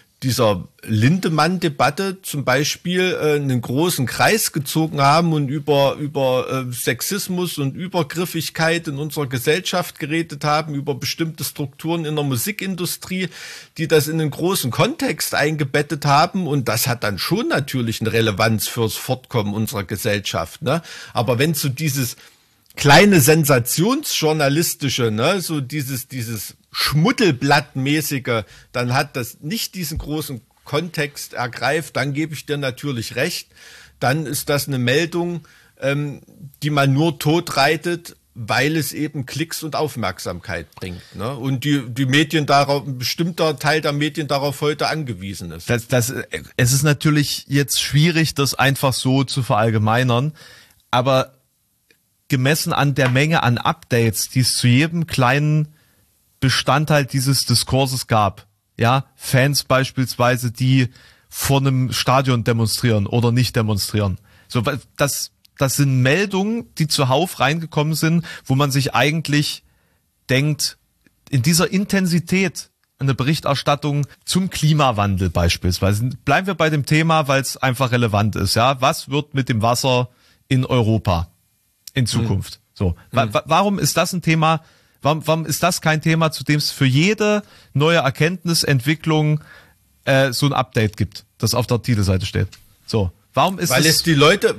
Lindemann-Debatte zum Beispiel einen großen Kreis gezogen haben und über Sexismus und Übergriffigkeit in unserer Gesellschaft geredet haben, über bestimmte Strukturen in der Musikindustrie, die das in einen großen Kontext eingebettet haben und das hat dann schon natürlich eine Relevanz fürs Fortkommen unserer Gesellschaft, ne? Aber wenn so dieses kleine sensationsjournalistische, ne, so dieses Schmuddelblattmäßige, dann hat das nicht diesen großen Kontext ergreift, dann gebe ich dir natürlich recht, dann ist das eine Meldung, die man nur totreitet, weil es eben Klicks und Aufmerksamkeit bringt. Ne? Und die Medien darauf, ein bestimmter Teil der Medien darauf heute angewiesen ist. Es ist natürlich jetzt schwierig, das einfach so zu verallgemeinern, aber gemessen an der Menge an Updates, die es zu jedem kleinen Bestandteil dieses Diskurses gab, ja, Fans beispielsweise, die vor einem Stadion demonstrieren oder nicht demonstrieren. So, das sind Meldungen, die zuhauf reingekommen sind, wo man sich eigentlich denkt, in dieser Intensität eine Berichterstattung zum Klimawandel beispielsweise. Bleiben wir bei dem Thema, weil es einfach relevant ist. Ja, was wird mit dem Wasser in Europa in Zukunft? So, warum ist das ein Thema? Warum ist das kein Thema, zu dem es für jede neue Erkenntnisentwicklung so ein Update gibt, das auf der Titelseite steht? So. Warum ist weil es die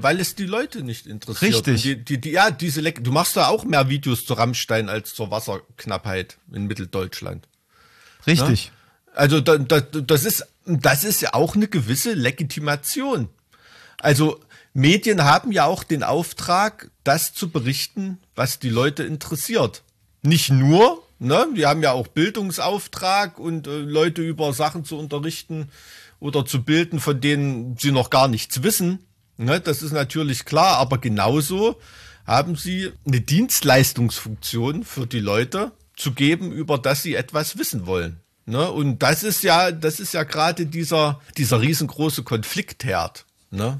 Leute nicht interessiert. Richtig. Du machst da auch mehr Videos zu Rammstein als zur Wasserknappheit in Mitteldeutschland. Richtig. Ja? Also das ist ja auch eine gewisse Legitimation. Also Medien haben ja auch den Auftrag, das zu berichten, was die Leute interessiert. Nicht nur, ne? Die haben ja auch Bildungsauftrag und Leute über Sachen zu unterrichten oder zu bilden, von denen sie noch gar nichts wissen. Ne, das ist natürlich klar, aber genauso haben sie eine Dienstleistungsfunktion für die Leute zu geben, über das sie etwas wissen wollen. Ne, und das ist ja gerade dieser riesengroße Konfliktherd, ne,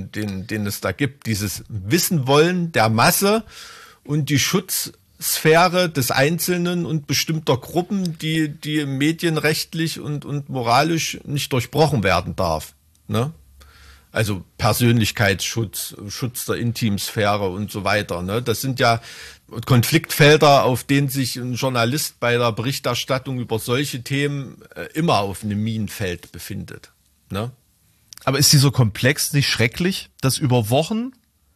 den es da gibt. Dieses Wissen wollen der Masse und die Schutzsphäre des Einzelnen und bestimmter Gruppen, die medienrechtlich und moralisch nicht durchbrochen werden darf. Ne? Also Persönlichkeitsschutz, Schutz der Intimsphäre und so weiter. Ne? Das sind ja Konfliktfelder, auf denen sich ein Journalist bei der Berichterstattung über solche Themen immer auf einem Minenfeld befindet. Ne? Aber ist dieser Komplex nicht schrecklich, dass über Wochen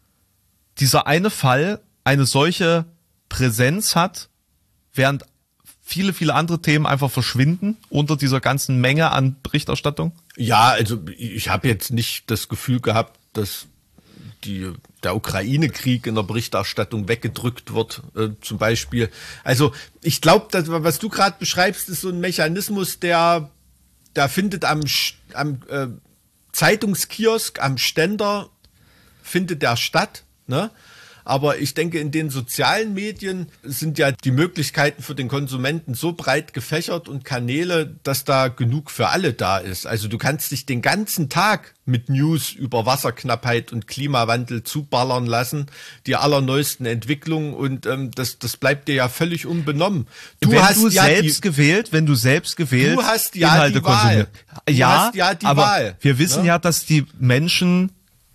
dieser eine Fall eine solche Präsenz hat, während viele, viele andere Themen einfach verschwinden unter dieser ganzen Menge an Berichterstattung? Ja, also ich habe jetzt nicht das Gefühl gehabt, dass der Ukraine-Krieg in der Berichterstattung weggedrückt wird, zum Beispiel. Also ich glaube, was du gerade beschreibst, ist so ein Mechanismus, der findet am Zeitungskiosk, am Ständer, findet der statt, ne? Aber ich denke, in den sozialen Medien sind ja die Möglichkeiten für den Konsumenten so breit gefächert und Kanäle, dass da genug für alle da ist. Also du kannst dich den ganzen Tag mit News über Wasserknappheit und Klimawandel zuballern lassen, die allerneuesten Entwicklungen, und das bleibt dir ja völlig unbenommen. Wenn du selbst gewählt du hast ja Inhalte die Wahl. Aber wir wissen ja, dass die Menschen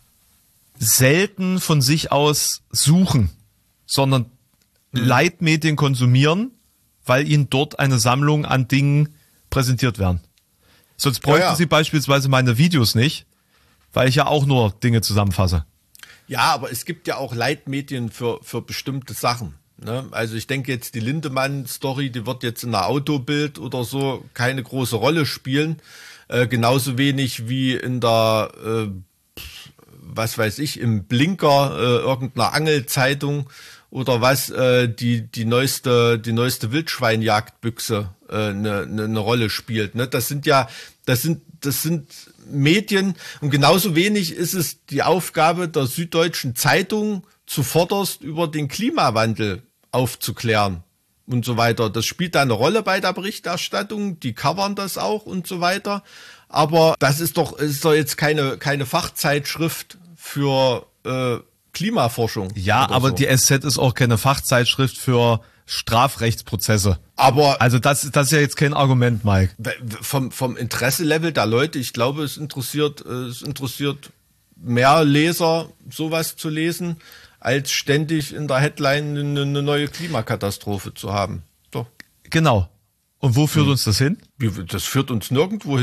selten von sich aus suchen, sondern Leitmedien konsumieren, weil ihnen dort eine Sammlung an Dingen präsentiert werden. Sonst bräuchten sie beispielsweise meine Videos nicht, weil ich ja auch nur Dinge zusammenfasse. Ja, aber es gibt ja auch Leitmedien für bestimmte Sachen. Ne? Also ich denke jetzt, die Lindemann-Story, die wird jetzt in einer Autobild oder so keine große Rolle spielen. Genauso wenig wie in der was weiß ich, im Blinker irgendeiner Angelzeitung oder was, die neueste Wildschweinjagdbüchse eine Rolle spielt. Ne? Das sind Medien, und genauso wenig ist es die Aufgabe der Süddeutschen Zeitung, zuvorderst über den Klimawandel aufzuklären und so weiter. Das spielt da eine Rolle bei der Berichterstattung, die covern das auch und so weiter. Aber das ist doch jetzt keine Fachzeitschrift für Klimaforschung. Ja, aber so. Die SZ ist auch keine Fachzeitschrift für Strafrechtsprozesse. Aber also das ist ja jetzt kein Argument, Mike. Vom Interesselevel der Leute, ich glaube, es interessiert mehr Leser, sowas zu lesen, als ständig in der Headline eine neue Klimakatastrophe zu haben. Doch. Genau. Und wo führt uns das hin? Das führt uns nirgendwo hin.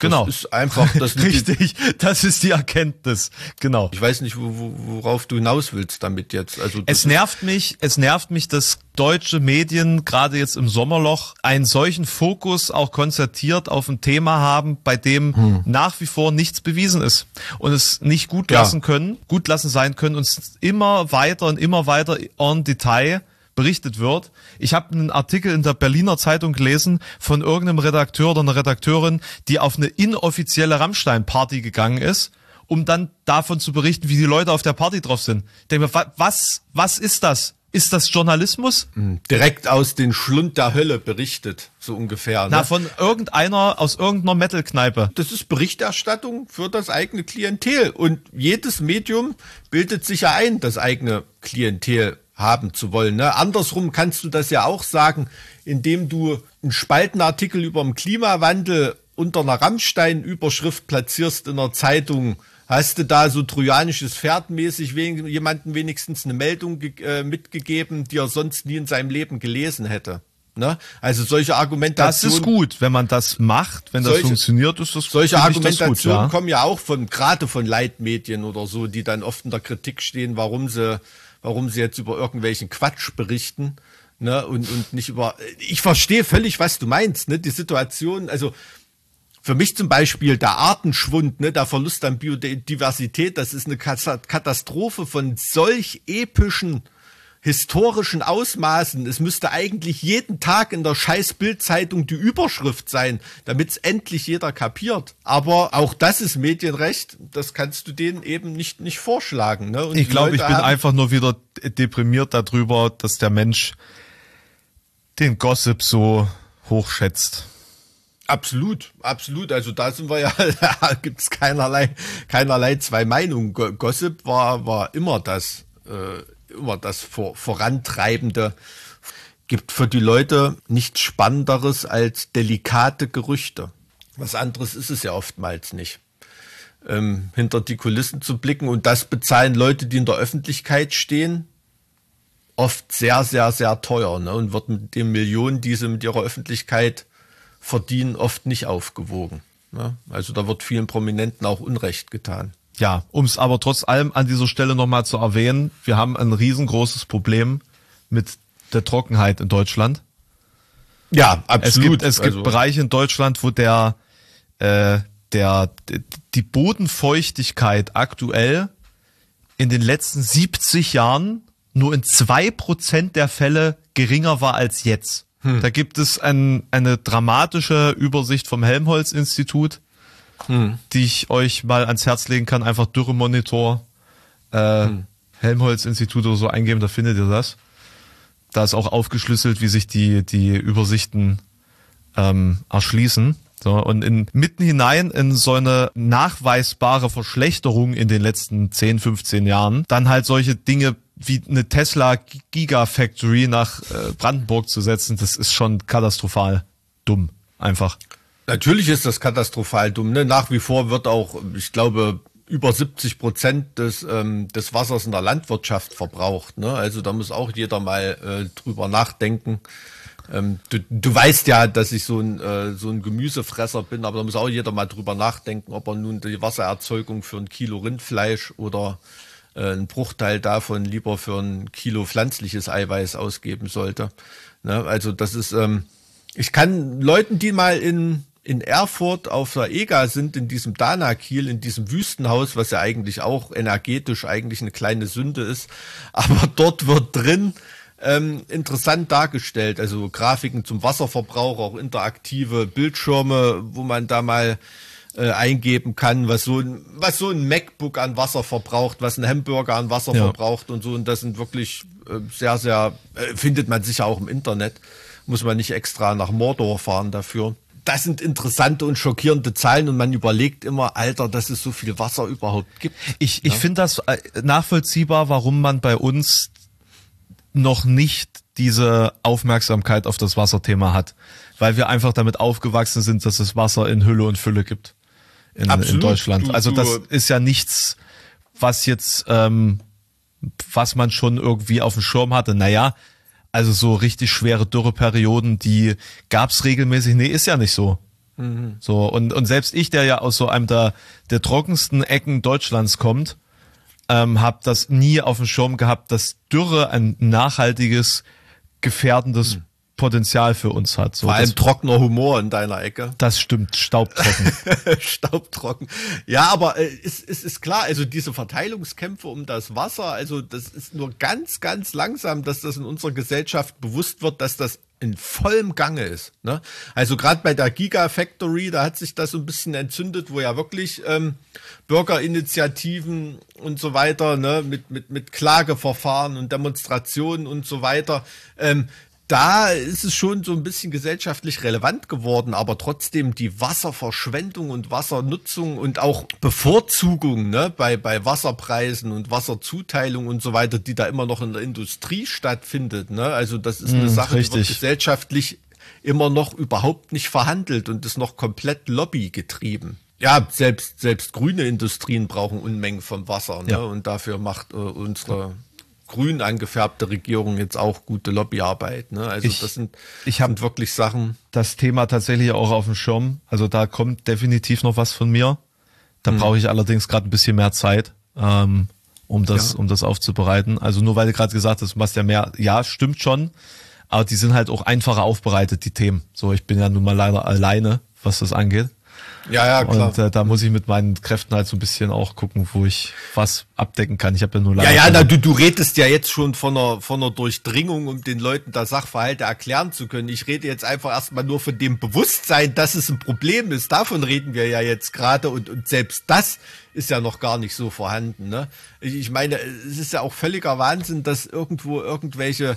Genau. Das ist einfach das. Richtig, das ist die Erkenntnis. Genau. Ich weiß nicht, worauf du hinaus willst damit jetzt. Also es nervt mich, dass deutsche Medien gerade jetzt im Sommerloch einen solchen Fokus auch konzertiert auf ein Thema haben, bei dem nach wie vor nichts bewiesen ist und es nicht gut lassen sein können und es immer weiter en Detail berichtet wird. Ich habe einen Artikel in der Berliner Zeitung gelesen von irgendeinem Redakteur oder einer Redakteurin, die auf eine inoffizielle Rammstein-Party gegangen ist, um dann davon zu berichten, wie die Leute auf der Party drauf sind. Ich denke mir, was ist das? Ist das Journalismus? Direkt aus den Schlund der Hölle berichtet, so ungefähr. Ne? Na, von aus irgendeiner Metal-Kneipe. Das ist Berichterstattung für das eigene Klientel. Und jedes Medium bildet sich ja ein, das eigene Klientel haben zu wollen. Ne? Andersrum kannst du das ja auch sagen, indem du einen Spaltenartikel über den Klimawandel unter einer Rammstein-Überschrift platzierst in der Zeitung. Hast du da so trojanisches Pferd mäßig jemanden wenigstens eine Meldung mitgegeben, die er sonst nie in seinem Leben gelesen hätte? Ne? Also solche Argumentationen. Das ist gut, wenn man das macht, wenn das funktioniert, ist das solche Argumentationen gut, ja. Kommen ja auch gerade von Leitmedien oder so, die dann oft in der Kritik stehen, warum sie jetzt über irgendwelchen Quatsch berichten, ne, und nicht über, ich verstehe völlig, was du meinst, ne, die Situation, also, für mich zum Beispiel der Artenschwund, ne, der Verlust an Biodiversität, das ist eine Katastrophe von solch epischen, historischen Ausmaßen. Es müsste eigentlich jeden Tag in der scheiß Bild-Zeitung die Überschrift sein, damit es endlich jeder kapiert. Aber auch das ist Medienrecht, das kannst du denen eben nicht vorschlagen. Ne? Und ich glaube, ich bin einfach nur wieder deprimiert darüber, dass der Mensch den Gossip so hochschätzt. Absolut. Also da sind wir ja, da gibt's keinerlei zwei Meinungen. Gossip war immer das Vorantreibende. Gibt für die Leute nichts Spannenderes als delikate Gerüchte. Was anderes ist es ja oftmals nicht. Hinter die Kulissen zu blicken, und das bezahlen Leute, die in der Öffentlichkeit stehen, oft sehr, sehr, sehr teuer, ne? Und wird mit den Millionen, die sie mit ihrer Öffentlichkeit verdienen, oft nicht aufgewogen. Ne? Also da wird vielen Prominenten auch Unrecht getan. Ja, um es aber trotz allem an dieser Stelle nochmal zu erwähnen, wir haben ein riesengroßes Problem mit der Trockenheit in Deutschland. Ja, absolut. Es gibt Bereiche in Deutschland, wo die Bodenfeuchtigkeit aktuell in den letzten 70 Jahren nur in 2% der Fälle geringer war als jetzt. Da gibt es eine dramatische Übersicht vom Helmholtz-Institut, die ich euch mal ans Herz legen kann. Einfach Dürremonitor, Helmholtz-Institut oder so eingeben, da findet ihr das. Da ist auch aufgeschlüsselt, wie sich die Übersichten erschließen. So, und mitten hinein in so eine nachweisbare Verschlechterung in den letzten 10, 15 Jahren, dann halt solche Dinge wie eine Tesla Gigafactory nach Brandenburg zu setzen, das ist schon katastrophal dumm, einfach. Natürlich ist das katastrophal dumm, ne? Nach wie vor wird auch, ich glaube, über 70% des Wassers in der Landwirtschaft verbraucht, ne? Also da muss auch jeder mal drüber nachdenken. Du weißt ja, dass ich so ein Gemüsefresser bin, aber da muss auch jeder mal drüber nachdenken, ob er nun die Wassererzeugung für ein Kilo Rindfleisch oder einen Bruchteil davon lieber für ein Kilo pflanzliches Eiweiß ausgeben sollte. Ne? Also das ist, ich kann Leuten, die mal in Erfurt auf der EGA sind, in diesem Dana-Kiel, in diesem Wüstenhaus, was ja eigentlich auch energetisch eigentlich eine kleine Sünde ist, aber dort wird drin interessant dargestellt, also Grafiken zum Wasserverbrauch, auch interaktive Bildschirme, wo man da mal eingeben kann, was so ein MacBook an Wasser verbraucht, was ein Hamburger an Wasser verbraucht und so. Und das sind wirklich sehr, sehr, findet man sicher auch im Internet. Muss man nicht extra nach Mordor fahren dafür. Das sind interessante und schockierende Zahlen und man überlegt immer, Alter, dass es so viel Wasser überhaupt gibt. Ich finde das nachvollziehbar, warum man bei uns noch nicht diese Aufmerksamkeit auf das Wasserthema hat. Weil wir einfach damit aufgewachsen sind, dass es Wasser in Hülle und Fülle gibt. In Deutschland. Also das ist ja nichts, was jetzt, was man schon irgendwie auf dem Schirm hatte. Naja, also so richtig schwere Dürreperioden, die gab's regelmäßig. Nee, ist ja nicht so. So, und selbst ich, der ja aus so einem der trockensten Ecken Deutschlands kommt, habe das nie auf dem Schirm gehabt, dass Dürre ein nachhaltiges, gefährdendes Potenzial für uns hat. So, Vor allem trockener Humor in deiner Ecke. Das stimmt, staubtrocken. Staubtrocken. Ja, aber es ist klar, also diese Verteilungskämpfe um das Wasser, also das ist nur ganz, ganz langsam, dass das in unserer Gesellschaft bewusst wird, dass das in vollem Gange ist. Ne? Also gerade bei der Gigafactory, da hat sich das so ein bisschen entzündet, wo ja wirklich Bürgerinitiativen und so weiter, ne, mit Klageverfahren und Demonstrationen und so weiter, da ist es schon so ein bisschen gesellschaftlich relevant geworden, aber trotzdem die Wasserverschwendung und Wassernutzung und auch Bevorzugung, ne, bei Wasserpreisen und Wasserzuteilung und so weiter, die da immer noch in der Industrie stattfindet. Ne? Also das ist eine Sache, die wird gesellschaftlich immer noch überhaupt nicht verhandelt und ist noch komplett lobbygetrieben. Ja, selbst grüne Industrien brauchen Unmengen von Wasser, ne? Und dafür macht unsere grün angefärbte Regierung jetzt auch gute Lobbyarbeit. Ne? Also das sind wirklich Sachen. Das Thema tatsächlich auch auf dem Schirm. Also da kommt definitiv noch was von mir. Da brauche ich allerdings gerade ein bisschen mehr Zeit, um das aufzubereiten. Also nur weil du gerade gesagt hast, du machst ja mehr. Ja, stimmt schon. Aber die sind halt auch einfacher aufbereitet, die Themen. So, ich bin ja nun mal leider alleine, was das angeht. Ja, klar. Und da muss ich mit meinen Kräften halt so ein bisschen auch gucken, wo ich was abdecken kann. Ich habe ja nur leider... Du redest ja jetzt schon von einer Durchdringung, um den Leuten da Sachverhalte erklären zu können. Ich rede jetzt einfach erstmal nur von dem Bewusstsein, dass es ein Problem ist. Davon reden wir ja jetzt gerade und selbst das ist ja noch gar nicht so vorhanden. Ne? Ich meine, es ist ja auch völliger Wahnsinn, dass irgendwelche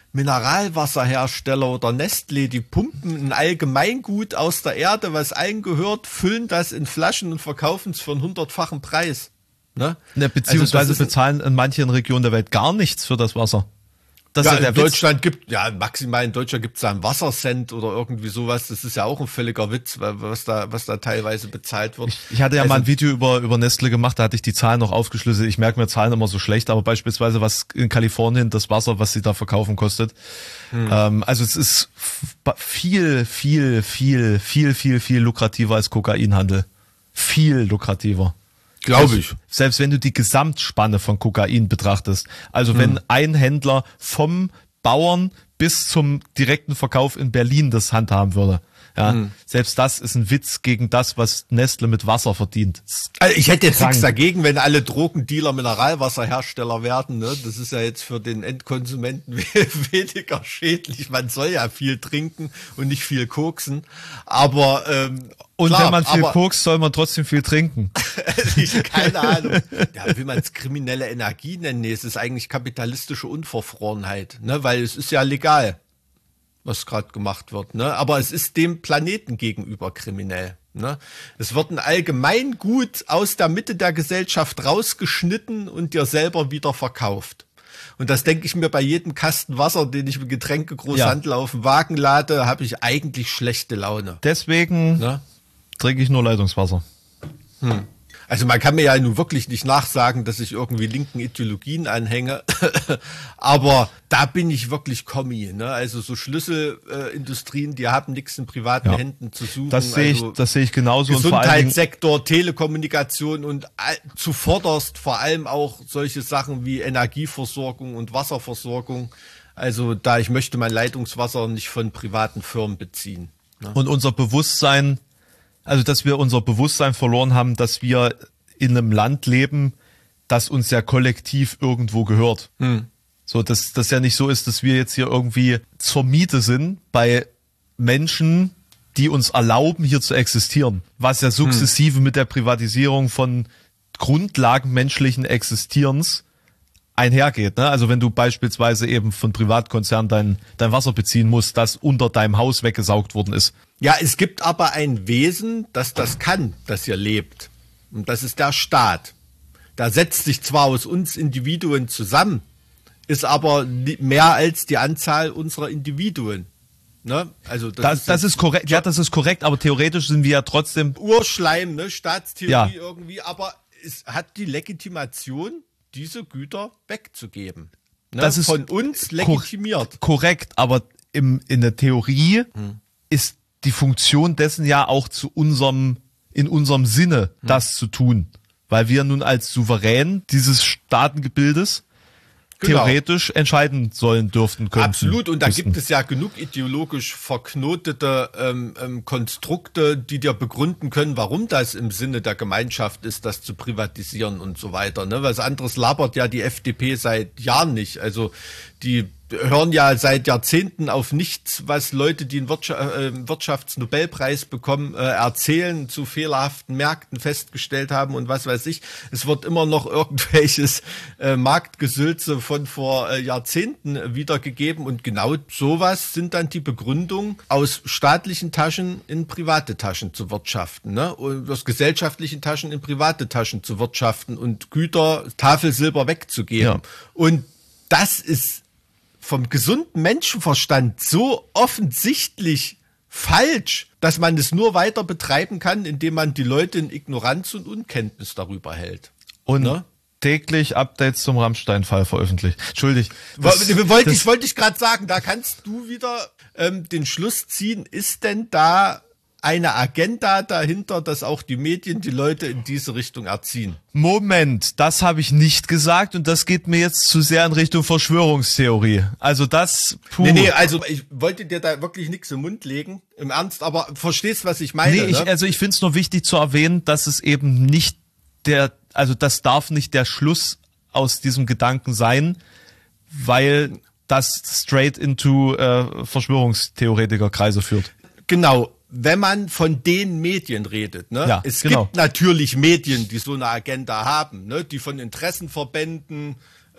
Mineralwasserhersteller oder Nestlé, die pumpen ein Allgemeingut aus der Erde, was allen gehört, füllen das in Flaschen und verkaufen es für einen 100-fachen Preis. Ne? Ja, beziehungsweise also bezahlen in manchen Regionen der Welt gar nichts für das Wasser. Das ja, in Deutschland maximal in Deutschland gibt es da einen Wassercent oder irgendwie sowas. Das ist ja auch ein völliger Witz, was da teilweise bezahlt wird. Ich hatte ja mal ein Video über Nestle gemacht, da hatte ich die Zahlen noch aufgeschlüsselt. Ich merke mir Zahlen immer so schlecht, aber beispielsweise was in Kalifornien das Wasser, was sie da verkaufen, kostet. Also es ist viel lukrativer als Kokainhandel. Viel lukrativer. Glaube ich. Selbst wenn du die Gesamtspanne von Kokain betrachtest. Also wenn ein Händler vom Bauern bis zum direkten Verkauf in Berlin das handhaben würde. Ja, selbst das ist ein Witz gegen das, was Nestle mit Wasser verdient. Also ich hätte jetzt nichts dagegen, wenn alle Drogendealer Mineralwasserhersteller werden. Ne? Das ist ja jetzt für den Endkonsumenten weniger schädlich. Man soll ja viel trinken und nicht viel koksen. Aber und klar, wenn man viel kokst, soll man trotzdem viel trinken. Keine Ahnung. Ja, will man es kriminelle Energie nennen? Nee, es ist eigentlich kapitalistische Unverfrorenheit, ne? Weil es ist ja legal, was gerade gemacht wird, ne? Aber es ist dem Planeten gegenüber kriminell, ne? Es wird ein Allgemeingut aus der Mitte der Gesellschaft rausgeschnitten und dir selber wieder verkauft. Und das denke ich mir bei jedem Kasten Wasser, den ich im Getränkegroßhandel auf den Wagen lade, habe ich eigentlich schlechte Laune. Deswegen trinke ich nur Leitungswasser. Also man kann mir ja nun wirklich nicht nachsagen, dass ich irgendwie linken Ideologien anhänge, aber da bin ich wirklich Kommi, ne? Also so Schlüsselindustrien, die haben nichts in privaten Händen zu suchen. Das sehe ich genauso. Gesundheitssektor, Telekommunikation und zuvorderst vor allem auch solche Sachen wie Energieversorgung und Wasserversorgung. Also ich möchte mein Leitungswasser nicht von privaten Firmen beziehen. Ne? Und unser Bewusstsein, also dass wir unser Bewusstsein verloren haben, dass wir in einem Land leben, das uns ja kollektiv irgendwo gehört. So, dass das ja nicht so ist, dass wir jetzt hier irgendwie zur Miete sind bei Menschen, die uns erlauben, hier zu existieren. Was ja sukzessive mit der Privatisierung von Grundlagen menschlichen Existierens einhergeht. Ne? Also wenn du beispielsweise eben von Privatkonzernen dein Wasser beziehen musst, das unter deinem Haus weggesaugt worden ist. Ja, es gibt aber ein Wesen, das kann, das hier lebt. Und das ist der Staat. Da setzt sich zwar aus uns Individuen zusammen, ist aber mehr als die Anzahl unserer Individuen. Ne? Also das ist korrekt. Ja, das ist korrekt, aber theoretisch sind wir ja trotzdem Urschleim, ne? Staatstheorie irgendwie, aber es hat die Legitimation, diese Güter wegzugeben. Ne? Das ist von uns legitimiert. Korrekt, aber in der Theorie ist die Funktion dessen ja auch in unserem Sinne, das zu tun. Weil wir nun als Souverän dieses Staatengebildes theoretisch entscheiden sollen, dürften, können. Absolut, und da gibt es ja genug ideologisch verknotete Konstrukte, die dir begründen können, warum das im Sinne der Gemeinschaft ist, das zu privatisieren und so weiter. Ne? Was anderes labert ja die FDP seit Jahren nicht. Also die hören ja seit Jahrzehnten auf nichts, was Leute, die einen Wirtschaftsnobelpreis bekommen, erzählen, zu fehlerhaften Märkten festgestellt haben und was weiß ich. Es wird immer noch irgendwelches Marktgesülze von vor Jahrzehnten wiedergegeben und genau sowas sind dann die Begründungen, aus staatlichen Taschen in private Taschen zu wirtschaften, ne? Und aus gesellschaftlichen Taschen in private Taschen zu wirtschaften und Güter, Tafelsilber wegzugeben. Ja. Und das ist vom gesunden Menschenverstand so offensichtlich falsch, dass man es nur weiter betreiben kann, indem man die Leute in Ignoranz und Unkenntnis darüber hält. Und ne? Täglich Updates zum Rammstein-Fall veröffentlicht. Entschuldig. Wollte ich gerade sagen, da kannst du wieder den Schluss ziehen, ist denn da eine Agenda dahinter, dass auch die Medien die Leute in diese Richtung erziehen? Moment, das habe ich nicht gesagt und das geht mir jetzt zu sehr in Richtung Verschwörungstheorie. Also das... Nee, also ich wollte dir da wirklich nichts im Mund legen, im Ernst, aber verstehst, was ich meine? Nee, ich finde es nur wichtig zu erwähnen, dass es eben nicht das darf nicht der Schluss aus diesem Gedanken sein, weil das straight into Verschwörungstheoretikerkreise führt. Genau. Wenn man von den Medien redet, ne? Ja, es gibt natürlich Medien, die so eine Agenda haben, ne? Die von Interessenverbänden,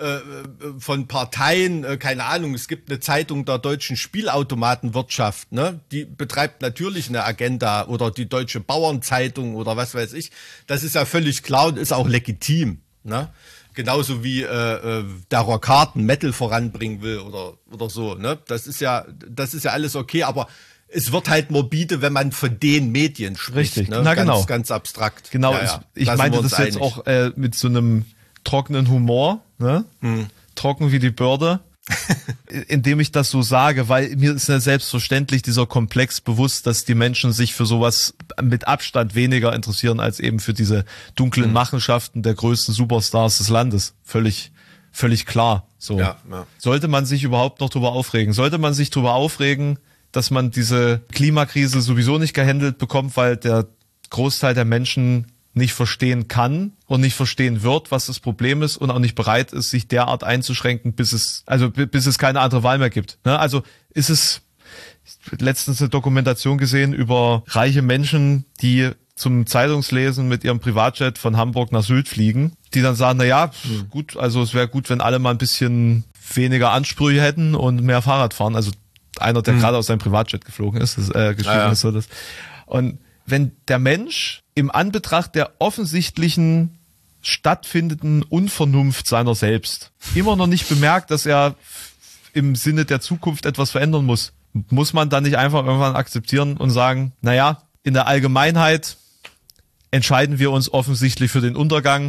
von Parteien, keine Ahnung, es gibt eine Zeitung der deutschen Spielautomatenwirtschaft, ne? Die betreibt natürlich eine Agenda oder die Deutsche Bauernzeitung oder was weiß ich. Das ist ja völlig klar und ist auch legitim, ne? Genauso wie der Rockharten Metal voranbringen will oder so, ne? Das ist ja alles okay, aber es wird halt morbide, wenn man von den Medien spricht. Richtig, ne? na genau. Ganz abstrakt. Genau, ja. Ich meinte das jetzt auch mit so einem trockenen Humor, ne? Trocken wie die Börde, indem ich das so sage, weil mir ist ja selbstverständlich dieser Komplex bewusst, dass die Menschen sich für sowas mit Abstand weniger interessieren als eben für diese dunklen Machenschaften der größten Superstars des Landes. Völlig klar. So. Ja. Sollte man sich überhaupt noch drüber aufregen? Sollte man sich drüber aufregen, dass man diese Klimakrise sowieso nicht gehandelt bekommt, weil der Großteil der Menschen nicht verstehen kann und nicht verstehen wird, was das Problem ist und auch nicht bereit ist, sich derart einzuschränken, bis es keine andere Wahl mehr gibt. Ne? Also ist es letztens eine Dokumentation gesehen über reiche Menschen, die zum Zeitungslesen mit ihrem Privatjet von Hamburg nach Sylt fliegen, die dann sagen, gut, also es wäre gut, wenn alle mal ein bisschen weniger Ansprüche hätten und mehr Fahrrad fahren. Also einer, der gerade aus seinem Privatjet geflogen ist, ist so das. Und wenn der Mensch im Anbetracht der offensichtlichen stattfindenden Unvernunft seiner selbst immer noch nicht bemerkt, dass er im Sinne der Zukunft etwas verändern muss, muss man dann nicht einfach irgendwann akzeptieren und sagen, in der Allgemeinheit entscheiden wir uns offensichtlich für den Untergang.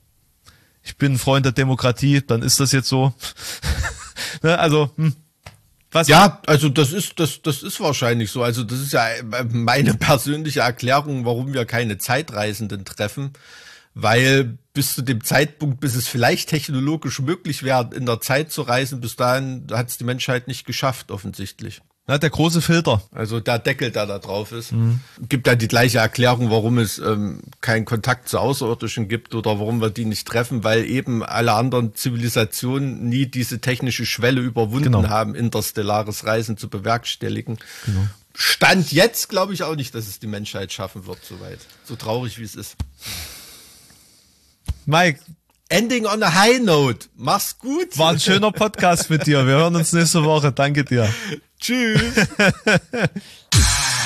Ich bin ein Freund der Demokratie, dann ist das jetzt so. Also, was? Ja, also das ist wahrscheinlich so. Also das ist ja meine persönliche Erklärung, warum wir keine Zeitreisenden treffen, weil bis zu dem Zeitpunkt, bis es vielleicht technologisch möglich wäre, in der Zeit zu reisen, bis dahin hat es die Menschheit nicht geschafft, offensichtlich. Na, der große Filter. Also der Deckel, der da drauf ist. Gibt ja die gleiche Erklärung, warum es keinen Kontakt zu Außerirdischen gibt oder warum wir die nicht treffen, weil eben alle anderen Zivilisationen nie diese technische Schwelle überwunden haben, interstellares Reisen zu bewerkstelligen. Genau. Stand jetzt glaube ich auch nicht, dass es die Menschheit schaffen wird, soweit. So traurig wie es ist. Mike. Ending on a high note. Mach's gut. War ein schöner Podcast mit dir. Wir hören uns nächste Woche. Danke dir. Tschüss.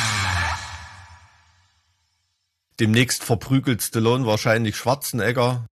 Demnächst verprügelt Stallone wahrscheinlich Schwarzenegger.